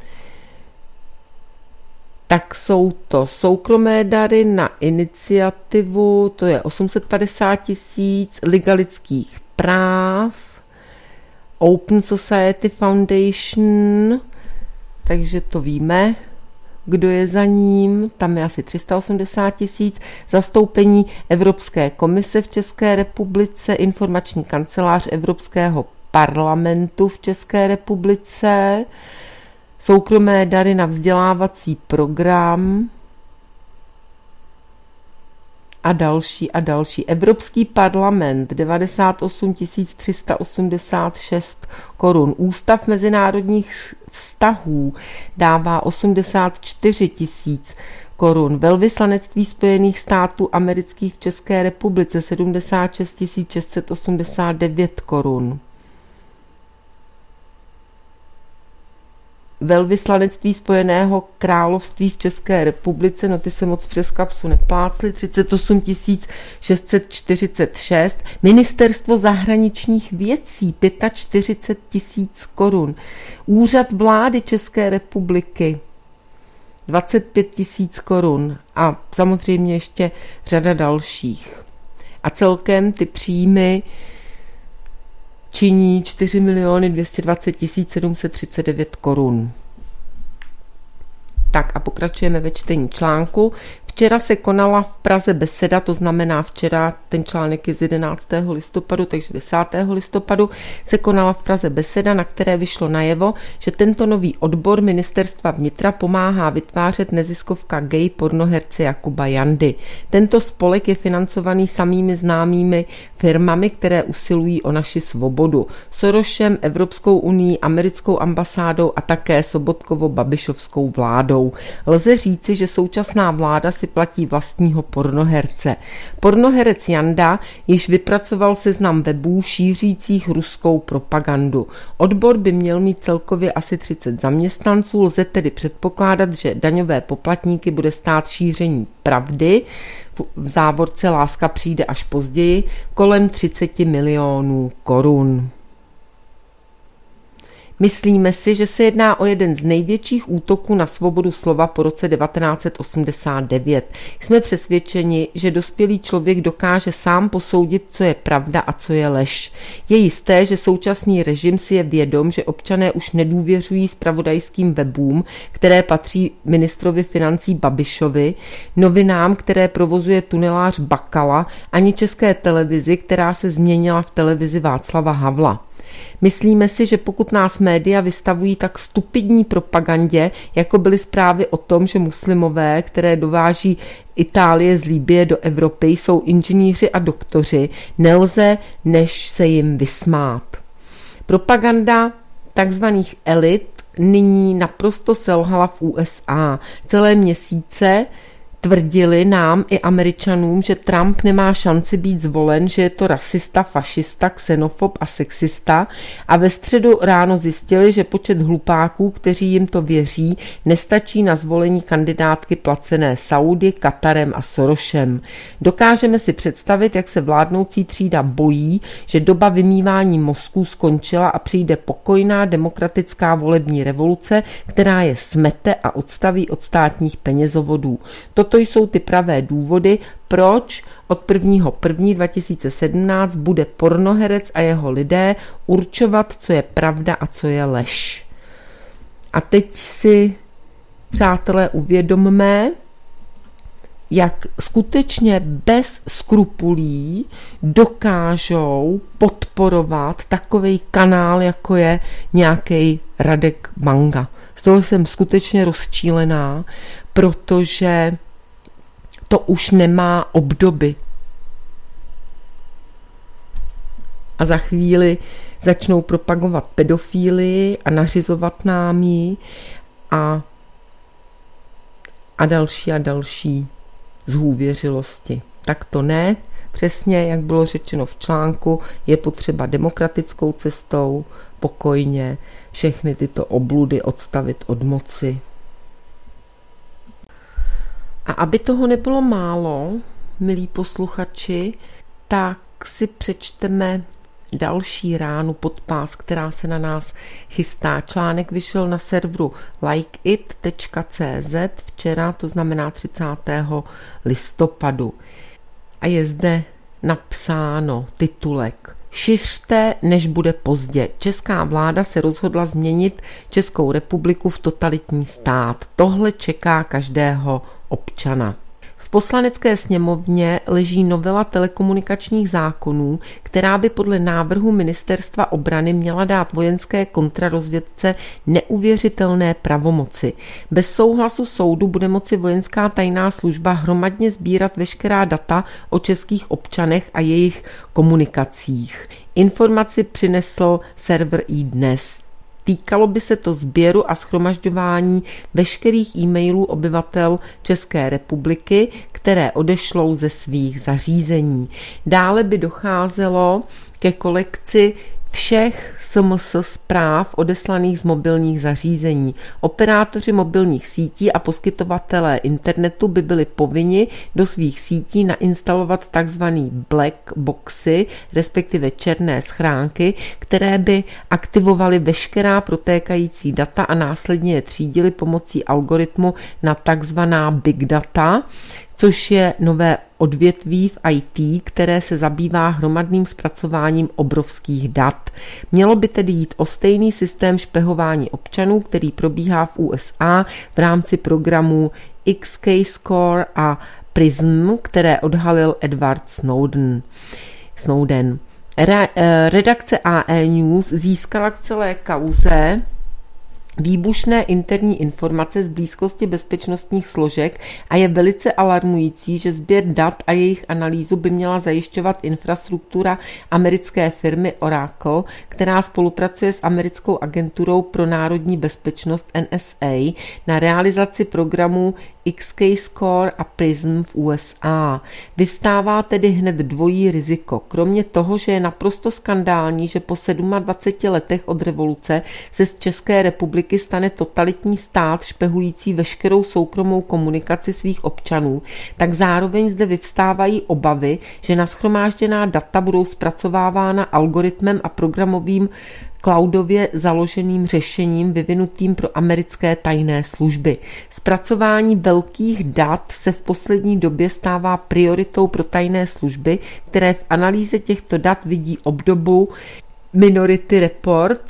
Tak jsou to soukromé dary na iniciativu, to je 850 000, Liga lidských práv, Open Society Foundation, takže to víme, kdo je za ním, tam je asi 380 000, zastoupení Evropské komise v České republice, informační kancelář Evropského parlamentu v České republice, soukromé dary na vzdělávací program a další a další. Evropský parlament 98 386 korun. Ústav mezinárodních vztahů dává 84 000 korun. Velvyslanectví Spojených států amerických v České republice 76 689 korun. Velvyslanectví Spojeného království v České republice, no ty se moc přes kapsu neplácly, 38 646, Ministerstvo zahraničních věcí 45 000 korun, Úřad vlády České republiky 25 000 korun a samozřejmě ještě řada dalších. A celkem ty příjmy činí 4 220 739 korun. Tak a pokračujeme ve čtení článku. Včera se konala v Praze beseda, to znamená včera, ten článek je z 11. listopadu, takže 10. listopadu se konala v Praze beseda, na které vyšlo najevo, že tento nový odbor ministerstva vnitra pomáhá vytvářet neziskovka gay pornoherce Jakuba Jandy. Tento spolek je financovaný samými známými firmami, které usilují o naši svobodu. Sorosem, Evropskou unii, americkou ambasádou a také Sobotkovo-Babišovskou vládou. Lze říci, že současná vláda si platí vlastního pornoherce. Pornoherec Janda již vypracoval seznam webů šířících ruskou propagandu. Odbor by měl mít celkově asi 30 zaměstnanců, lze tedy předpokládat, že daňové poplatníky bude stát šíření pravdy, v závorce láska přijde až později, kolem 30 milionů korun. Myslíme si, že se jedná o jeden z největších útoků na svobodu slova po roce 1989. Jsme přesvědčeni, že dospělý člověk dokáže sám posoudit, co je pravda a co je lež. Je jisté, že současný režim si je vědom, že občané už nedůvěřují zpravodajským webům, které patří ministrovi financí Babišovi, novinám, které provozuje tunelář Bakala, ani České televizi, která se změnila v televizi Václava Havla. Myslíme si, že pokud nás média vystavují tak stupidní propagandě, jako byly zprávy o tom, že muslimové, které dováží Itálie z Libye do Evropy, jsou inženýři a doktoři, nelze než se jim vysmát. Propaganda takzvaných elit nyní naprosto selhala v USA. Celé měsíce tvrdili nám i Američanům, že Trump nemá šanci být zvolen, že je to rasista, fašista, xenofob a sexista a ve středu ráno zjistili, že počet hlupáků, kteří jim to věří, nestačí na zvolení kandidátky placené Saudi, Katarem a Sorosem. Dokážeme si představit, jak se vládnoucí třída bojí, že doba vymývání mozků skončila a přijde pokojná demokratická volební revoluce, která je smete a odstaví od státních penězovodů. Toto jsou ty pravé důvody, proč od 1.1.2017 bude pornoherec a jeho lidé určovat, co je pravda a co je lež. A teď si, přátelé, uvědomme, jak skutečně bez skrupulí dokážou podporovat takovej kanál, jako je nějaký Radek Banga. Z toho jsem skutečně rozčílená, protože to už nemá obdoby. A za chvíli začnou propagovat pedofílii a nařizovat nám ji a další zhůvěřilosti. Tak to ne, přesně jak bylo řečeno v článku, je potřeba demokratickou cestou pokojně všechny tyto obludy odstavit od moci. A aby toho nebylo málo, milí posluchači, tak si přečteme další ránu podpás, která se na nás chystá. Článek vyšel na serveru likeit.cz včera, to znamená 30. listopadu. A je zde napsáno titulek: Šiřte, než bude pozdě. Česká vláda se rozhodla změnit Českou republiku v totalitní stát. Tohle čeká každého občana. V Poslanecké sněmovně leží novela telekomunikačních zákonů, která by podle návrhu Ministerstva obrany měla dát vojenské kontrarozvědce neuvěřitelné pravomoci. Bez souhlasu soudu bude moci vojenská tajná služba hromadně sbírat veškerá data o českých občanech a jejich komunikacích. Informaci přinesl server iDnes. Týkalo by se to sběru a shromažďování veškerých e-mailů obyvatel České republiky, které odešlou ze svých zařízení. Dále by docházelo ke kolekci všech SMS zpráv odeslaných z mobilních zařízení. Operátoři mobilních sítí a poskytovatelé internetu by byli povinni do svých sítí nainstalovat takzvané black boxy, respektive černé schránky, které by aktivovaly veškerá protékající data a následně je třídili pomocí algoritmu na takzvaná big data, což je nové odvětví v IT, které se zabývá hromadným zpracováním obrovských dat. Mělo by tedy jít o stejný systém špehování občanů, který probíhá v USA v rámci programů XKeyscore a PRISM, které odhalil Edward Snowden. Redakce AE News získala k celé kauze výbušné interní informace z blízkosti bezpečnostních složek a je velice alarmující, že sběr dat a jejich analýzu by měla zajišťovat infrastruktura americké firmy Oracle, která spolupracuje s americkou agenturou pro národní bezpečnost NSA na realizaci programů XKeyscore a PRISM v USA. Vyvstává tedy hned dvojí riziko. Kromě toho, že je naprosto skandální, že po 27 letech od revoluce se z České republiky stane totalitní stát špehující veškerou soukromou komunikaci svých občanů, tak zároveň zde vyvstávají obavy, že nashromážděná data budou zpracovávána algoritmem a programovým cloudově založeným řešením vyvinutým pro americké tajné služby. Zpracování velkých dat se v poslední době stává prioritou pro tajné služby, které v analýze těchto dat vidí obdobu Minority Report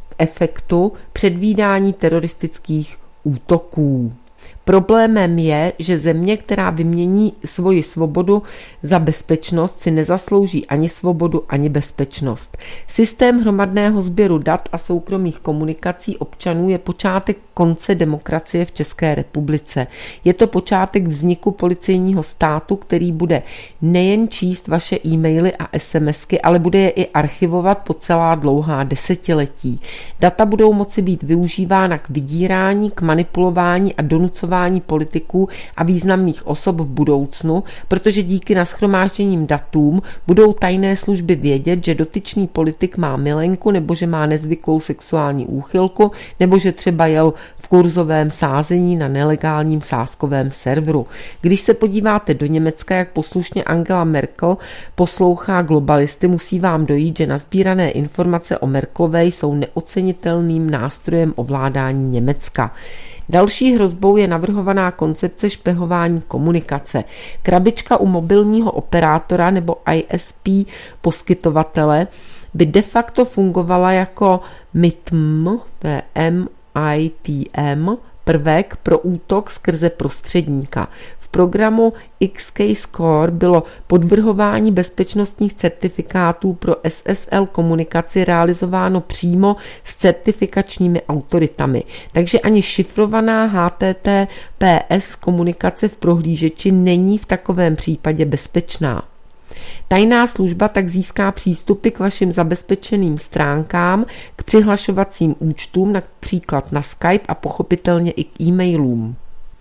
efektu předvídání teroristických útoků. Problémem je, že země, která vymění svoji svobodu za bezpečnost, si nezaslouží ani svobodu, ani bezpečnost. Systém hromadného sběru dat a soukromých komunikací občanů je počátek konce demokracie v České republice. Je to počátek vzniku policejního státu, který bude nejen číst vaše e-maily a SMSky, ale bude je i archivovat po celá dlouhá desetiletí. Data budou moci být využívána k vydírání, k manipulování a donucování politiků a významných osob v budoucnu, protože díky nashromážděním datům budou tajné služby vědět, že dotyčný politik má milenku, nebo že má nezvyklou sexuální úchylku, nebo že třeba jel v kurzovém sázení na nelegálním sázkovém serveru. Když se podíváte do Německa, jak poslušně Angela Merkel poslouchá globalisty, musí vám dojít, že nazbírané informace o Merkelové jsou neocenitelným nástrojem ovládání Německa. Další hrozbou je navrhovaná koncepce špehování komunikace. Krabička u mobilního operátora nebo ISP poskytovatele by de facto fungovala jako MITM, to je MITM, prvek pro útok skrze prostředníka. V programu XKeyscore bylo podvrhování bezpečnostních certifikátů pro SSL komunikaci realizováno přímo s certifikačními autoritami, takže ani šifrovaná HTTPS komunikace v prohlížeči není v takovém případě bezpečná. Tajná služba tak získá přístupy k vašim zabezpečeným stránkám, k přihlašovacím účtům, například na Skype a pochopitelně i k e-mailům.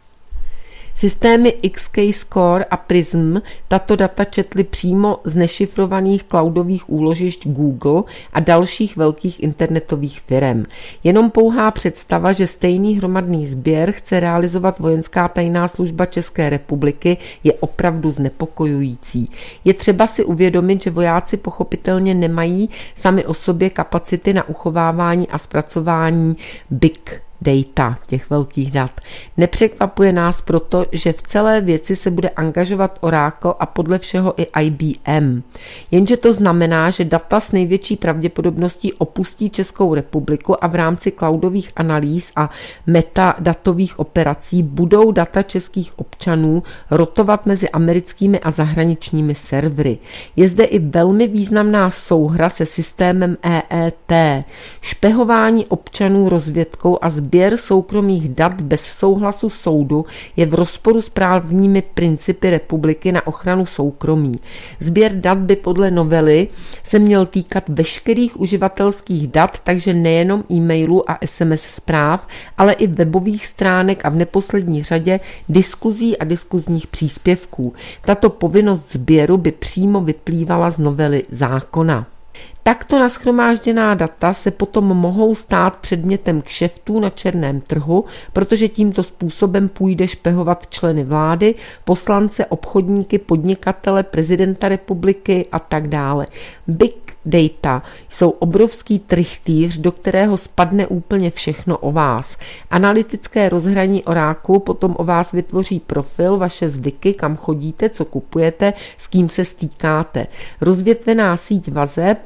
Systémy XKeyscore a Prism tato data četly přímo z nešifrovaných cloudových úložišť Google a dalších velkých internetových firem. Jenom pouhá představa, že stejný hromadný sběr chce realizovat vojenská tajná služba České republiky, je opravdu znepokojující. Je třeba si uvědomit, že vojáci pochopitelně nemají sami o sobě kapacity na uchovávání a zpracování big data, těch velkých dat. Nepřekvapuje nás proto, že v celé věci se bude angažovat Oracle a podle všeho i IBM. Jenže to znamená, že data s největší pravděpodobností opustí Českou republiku a v rámci cloudových analýz a metadatových operací budou data českých občanů rotovat mezi americkými a zahraničními servery. Je zde i velmi významná souhra se systémem EET. Špehování občanů rozvědkou a sběr soukromých dat bez souhlasu soudu je v rozporu s právními principy republiky na ochranu soukromí. Sběr dat by podle novely se měl týkat veškerých uživatelských dat, takže nejenom e-mailů a SMS zpráv, ale i webových stránek a v neposlední řadě diskuzí a diskuzních příspěvků. Tato povinnost sběru by přímo vyplývala z novely zákona. Takto nashromážděná data se potom mohou stát předmětem kšeftů na černém trhu, protože tímto způsobem půjde špehovat členy vlády, poslance, obchodníky, podnikatele, prezidenta republiky a tak dále. Big data jsou obrovský trychtýř, do kterého spadne úplně všechno o vás. Analytické rozhraní Oracle potom o vás vytvoří profil, vaše zvyky, kam chodíte, co kupujete, s kým se stýkáte. Rozvětvená síť vazeb,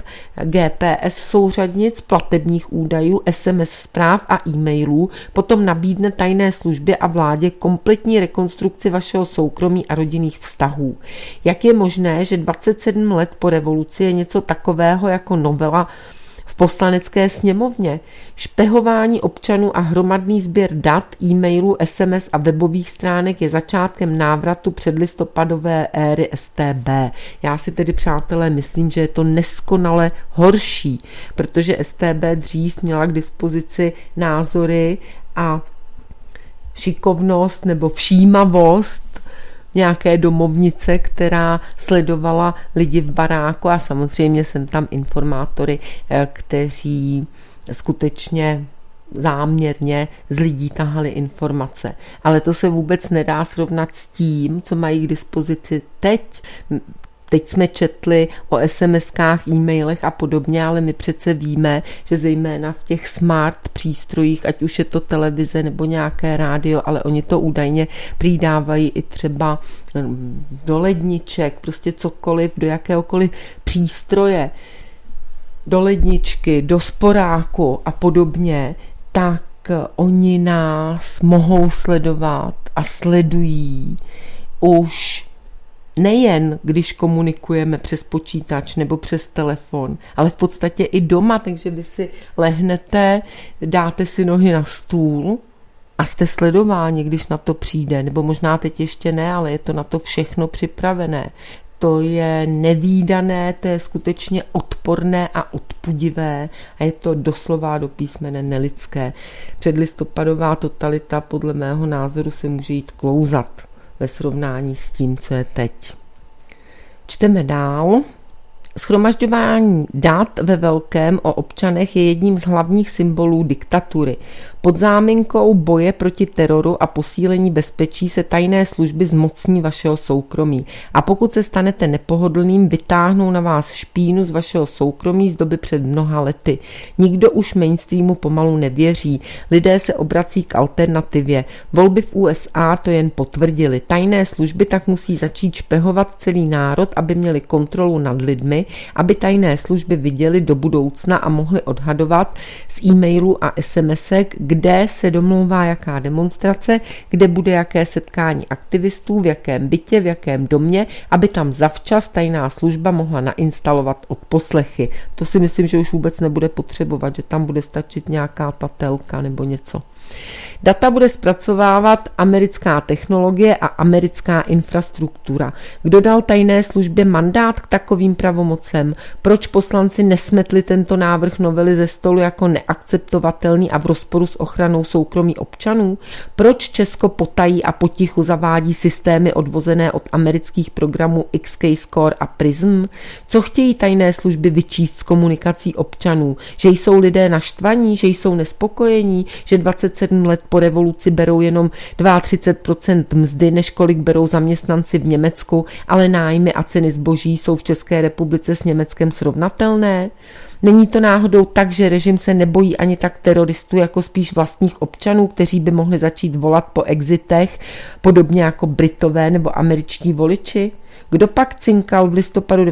GPS souřadnic, platebních údajů, SMS zpráv a e-mailů potom nabídne tajné službě a vládě kompletní rekonstrukci vašeho soukromí a rodinných vztahů. Jak je možné, že 27 let po revoluci je něco takového jako novela v Poslanecké sněmovně? Špehování občanů a hromadný sběr dat, e-mailů, SMS a webových stránek je začátkem návratu předlistopadové éry StB. Já si tedy, přátelé, myslím, že je to neskonale horší, protože StB dřív měla k dispozici názory a šikovnost nebo všímavost nějaké domovnice, která sledovala lidi v baráku a samozřejmě jsem tam informátory, kteří skutečně záměrně z lidí tahali informace. Ale to se vůbec nedá srovnat s tím, co mají k dispozici teď. Teď jsme četli o SMS-kách, e-mailech a podobně, ale my přece víme, že zejména v těch smart přístrojích, ať už je to televize nebo nějaké rádio, ale oni to údajně přidávají i třeba do ledniček, prostě cokoliv, do jakéhokoliv přístroje, do ledničky, do sporáku a podobně, tak oni nás mohou sledovat a sledují už nejen, když komunikujeme přes počítač nebo přes telefon, ale v podstatě i doma, takže vy si lehnete, dáte si nohy na stůl a jste sledováni, když na to přijde, nebo možná teď ještě ne, ale je to na to všechno připravené. To je nevídané, to je skutečně odporné a odpudivé a je to doslova do písmene nelidské. Předlistopadová totalita podle mého názoru se může jít klouzat ve srovnání s tím, co je teď. Čteme dál. Shromažďování dat ve velkém o občanech je jedním z hlavních symbolů diktatury. Pod záminkou boje proti teroru a posílení bezpečí se tajné služby zmocní vašeho soukromí. A pokud se stanete nepohodlným, vytáhnou na vás špínu z vašeho soukromí z doby před mnoha lety. Nikdo už mainstreamu pomalu nevěří. Lidé se obrací k alternativě. Volby v USA to jen potvrdily. Tajné služby tak musí začít špehovat celý národ, aby měli kontrolu nad lidmi, aby tajné služby viděly do budoucna a mohly odhadovat z e-mailů a SMS-ek, kde se domlouvá jaká demonstrace, kde bude jaké setkání aktivistů, v jakém bytě, v jakém domě, aby tam zavčas tajná služba mohla nainstalovat odposlechy. To si myslím, že už vůbec nebude potřebovat, že tam bude stačit nějaká tatelka nebo něco. Data bude zpracovávat americká technologie a americká infrastruktura. Kdo dal tajné službě mandát k takovým pravomocem? Proč poslanci nesmetli tento návrh novely ze stolu jako neakceptovatelný a v rozporu s ochranou soukromí občanů? Proč Česko potají a potichu zavádí systémy odvozené od amerických programů XKeyscore a PRISM? Co chtějí tajné služby vyčíst z komunikací občanů? Že jsou lidé naštvaní, že jsou nespokojení, že 27 let po revoluci berou jenom 32% mzdy, než kolik berou zaměstnanci v Německu, ale nájmy a ceny zboží jsou v České republice s Německem srovnatelné? Není to náhodou tak, že režim se nebojí ani tak teroristů, jako spíš vlastních občanů, kteří by mohli začít volat po exitech, podobně jako Britové nebo američtí voliči? Kdo pak cinkal v listopadu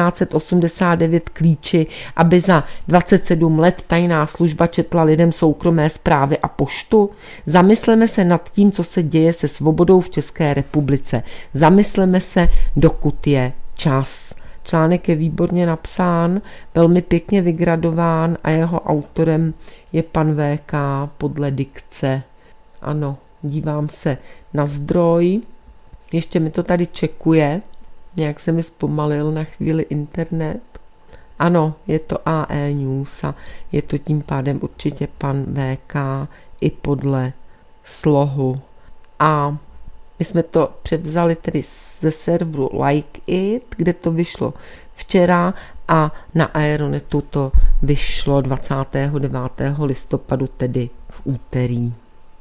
1989 klíči, aby za 27 let tajná služba četla lidem soukromé zprávy a poštu? Zamysleme se nad tím, co se děje se svobodou v České republice. Zamysleme se, dokud je čas. Článek je výborně napsán, velmi pěkně vygradován a jeho autorem je pan VK podle dikce. Ano, dívám se na zdroj, ještě mi to tady čekuje, nějak se mi zpomalil na chvíli internet. Ano, je to AE News a je to tím pádem určitě pan VK i podle slohu. A my jsme to převzali tedy ze serveru Like It, kde to vyšlo včera a na Aeronetu to vyšlo 29. listopadu, tedy v úterý.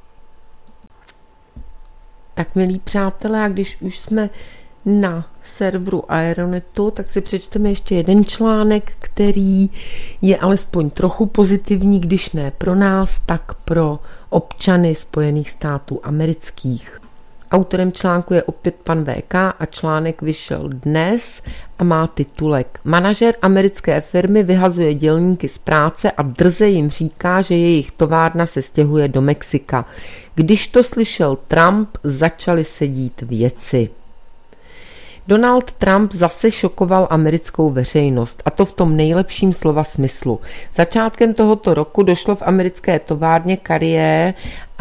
Tak milí přátelé, a když už jsme na serveru Aeronetu, tak si přečteme ještě jeden článek, který je alespoň trochu pozitivní, když ne pro nás, tak pro občany Spojených států amerických. Autorem článku je opět pan VK a článek vyšel dnes a má titulek Manažer americké firmy vyhazuje dělníky z práce a drze jim říká, že jejich továrna se stěhuje do Mexika. Když to slyšel Trump, začaly se dít věci. Donald Trump zase šokoval americkou veřejnost, a to v tom nejlepším slova smyslu. Začátkem tohoto roku došlo v americké továrně Carrier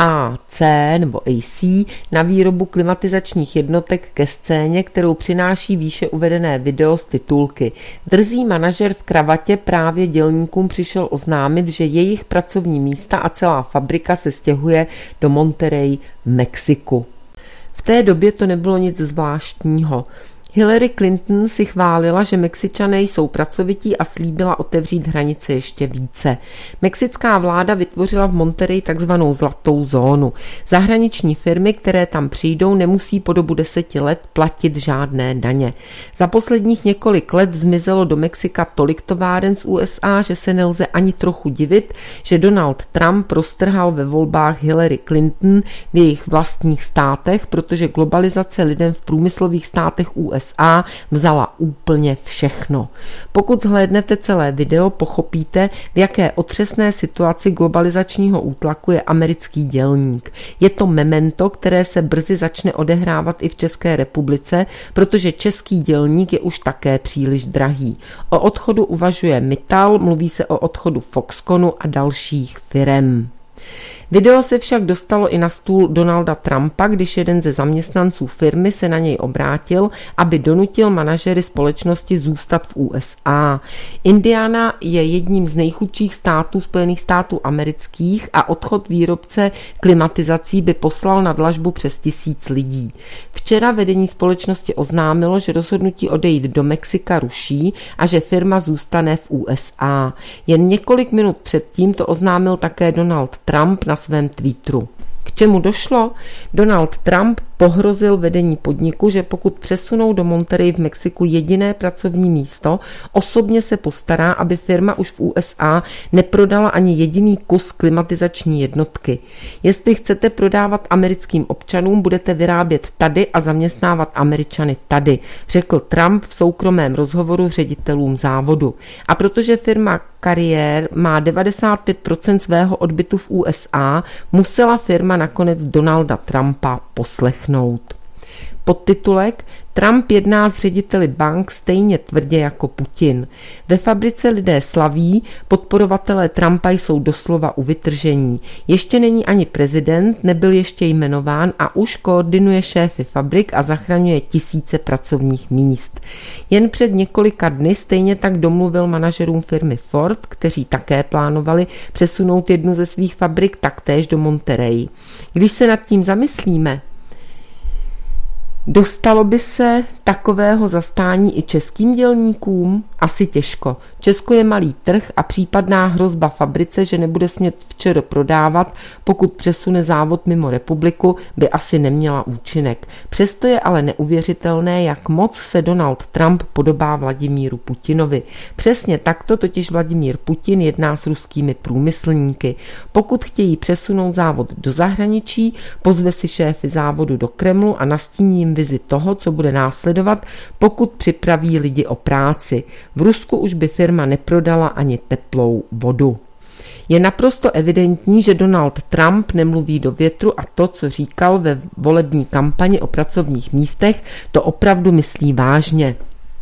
AC nebo AC na výrobu klimatizačních jednotek ke scéně, kterou přináší výše uvedené video z titulky. Drzý manažer v kravatě právě dělníkům přišel oznámit, že jejich pracovní místa a celá fabrika se stěhuje do Monterey v Mexiku. V té době to nebylo nic zvláštního. Hillary Clinton si chválila, že Mexičané jsou pracovití a slíbila otevřít hranice ještě více. Mexická vláda vytvořila v Monterey takzvanou zlatou zónu. Zahraniční firmy, které tam přijdou, nemusí po dobu 10 let platit žádné daně. Za posledních několik let zmizelo do Mexika tolik továren z USA, že se nelze ani trochu divit, že Donald Trump roztrhal ve volbách Hillary Clinton v jejich vlastních státech, protože globalizace lidem v průmyslových státech USA vzala úplně všechno. Pokud zhlédnete celé video, pochopíte, v jaké otřesné situaci globalizačního útlaku je americký dělník. Je to memento, které se brzy začne odehrávat i v České republice, protože český dělník je už také příliš drahý. O odchodu uvažuje Mittal, mluví se o odchodu Foxconnu a dalších firem. Video se však dostalo i na stůl Donalda Trumpa, když jeden ze zaměstnanců firmy se na něj obrátil, aby donutil manažery společnosti zůstat v USA. Indiana je jedním z nejchudších států Spojených států amerických a odchod výrobce klimatizací by poslal na dlažbu přes 1000 lidí. Včera vedení společnosti oznámilo, že rozhodnutí odejít do Mexika ruší a že firma zůstane v USA. Jen několik minut předtím to oznámil také Donald Trump na svém Twitteru. K čemu došlo? Donald Trump pohrozil vedení podniku, že pokud přesunou do Monterey v Mexiku jediné pracovní místo, osobně se postará, aby firma už v USA neprodala ani jediný kus klimatizační jednotky. Jestli chcete prodávat americkým občanům, budete vyrábět tady a zaměstnávat Američany tady, řekl Trump v soukromém rozhovoru ředitelům závodu. A protože firma Carrier má 95% svého odbytu v USA, musela firma nakonec Donalda Trumpa poslechnout. Podtitulek: Trump jedná s řediteli bank stejně tvrdě jako Putin. Ve fabrice lidé slaví, podporovatelé Trumpa jsou doslova u vytržení. Ještě není ani prezident, nebyl ještě jmenován a už koordinuje šéfy fabrik a zachraňuje tisíce pracovních míst. Jen před několika dny stejně tak domluvil manažerům firmy Ford, kteří také plánovali přesunout jednu ze svých fabrik taktéž do Monterey. Když se nad tím zamyslíme, dostalo by se takového zastání i českým dělníkům? Asi těžko. Česko je malý trh a případná hrozba fabrice, že nebude smět včera prodávat, pokud přesune závod mimo republiku, by asi neměla účinek. Přesto je ale neuvěřitelné, jak moc se Donald Trump podobá Vladimíru Putinovi. Přesně takto totiž Vladimír Putin jedná s ruskými průmyslníky. Pokud chtějí přesunout závod do zahraničí, pozve si šéfy závodu do Kremlu a nastíní jim vizi toho, co bude následovat, pokud připraví lidi o práci. V Rusku už by firma neprodala ani teplou vodu. Je naprosto evidentní, že Donald Trump nemluví do větru a to, co říkal ve volební kampani o pracovních místech, to opravdu myslí vážně.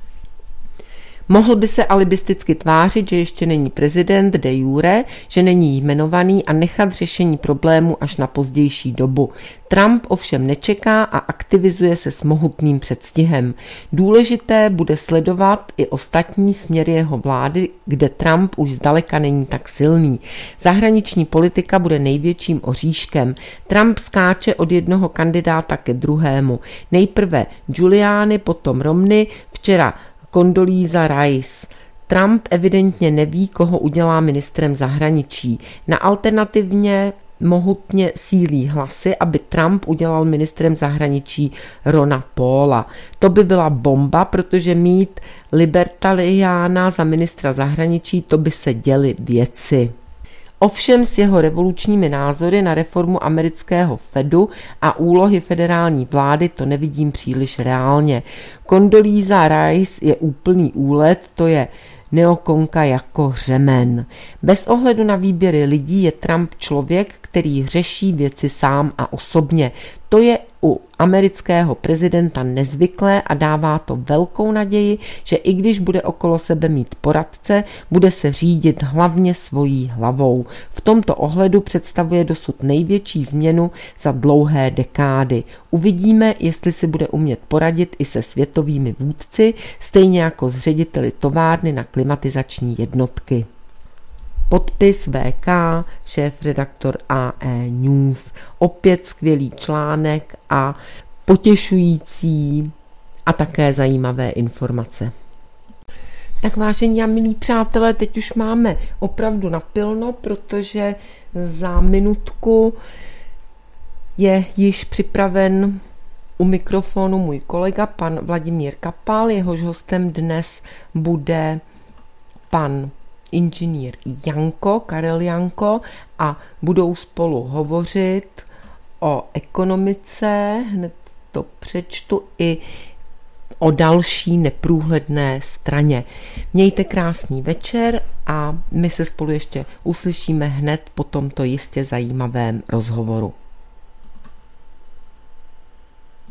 Mohl by se alibisticky tvářit, že ještě není prezident de jure, že není jmenovaný a nechat řešení problému až na pozdější dobu. Trump ovšem nečeká a aktivizuje se s mohutným předstihem. Důležité bude sledovat i ostatní směry jeho vlády, kde Trump už zdaleka není tak silný. Zahraniční politika bude největším oříškem. Trump skáče od jednoho kandidáta ke druhému. Nejprve Giuliani, potom Romney, včera Condoleezza Rice. Trump evidentně neví, koho udělá ministrem zahraničí. Na alternativně mohutně sílí hlasy, aby Trump udělal ministrem zahraničí Rona Paula. To by byla bomba, protože mít libertariána za ministra zahraničí, to by se děly věci. Ovšem s jeho revolučními názory na reformu amerického Fedu a úlohy federální vlády to nevidím příliš reálně. Condoleezza Rice je úplný úlet, to je neokonka jako řemen. Bez ohledu na výběry lidí je Trump člověk, který řeší věci sám a osobně. To je u amerického prezidenta nezvyklé a dává to velkou naději, že i když bude okolo sebe mít poradce, bude se řídit hlavně svojí hlavou. V tomto ohledu představuje dosud největší změnu za dlouhé dekády. Uvidíme, jestli si bude umět poradit i se světovými vůdci, stejně jako s řediteli továrny na klimatizační jednotky. Podpis VK, šéfredaktor AE News. Opět skvělý článek a potěšující a také zajímavé informace. Tak vážení a milí přátelé, teď už máme opravdu napilno, protože za minutku je již připraven u mikrofonu můj kolega, pan Vladimír Kapal, jehož hostem dnes bude pan inženýr Janko, Karel Janko, a budou spolu hovořit o ekonomice, hned to přečtu, i o další neprůhledné straně. Mějte krásný večer a my se spolu ještě uslyšíme hned po tomto jistě zajímavém rozhovoru.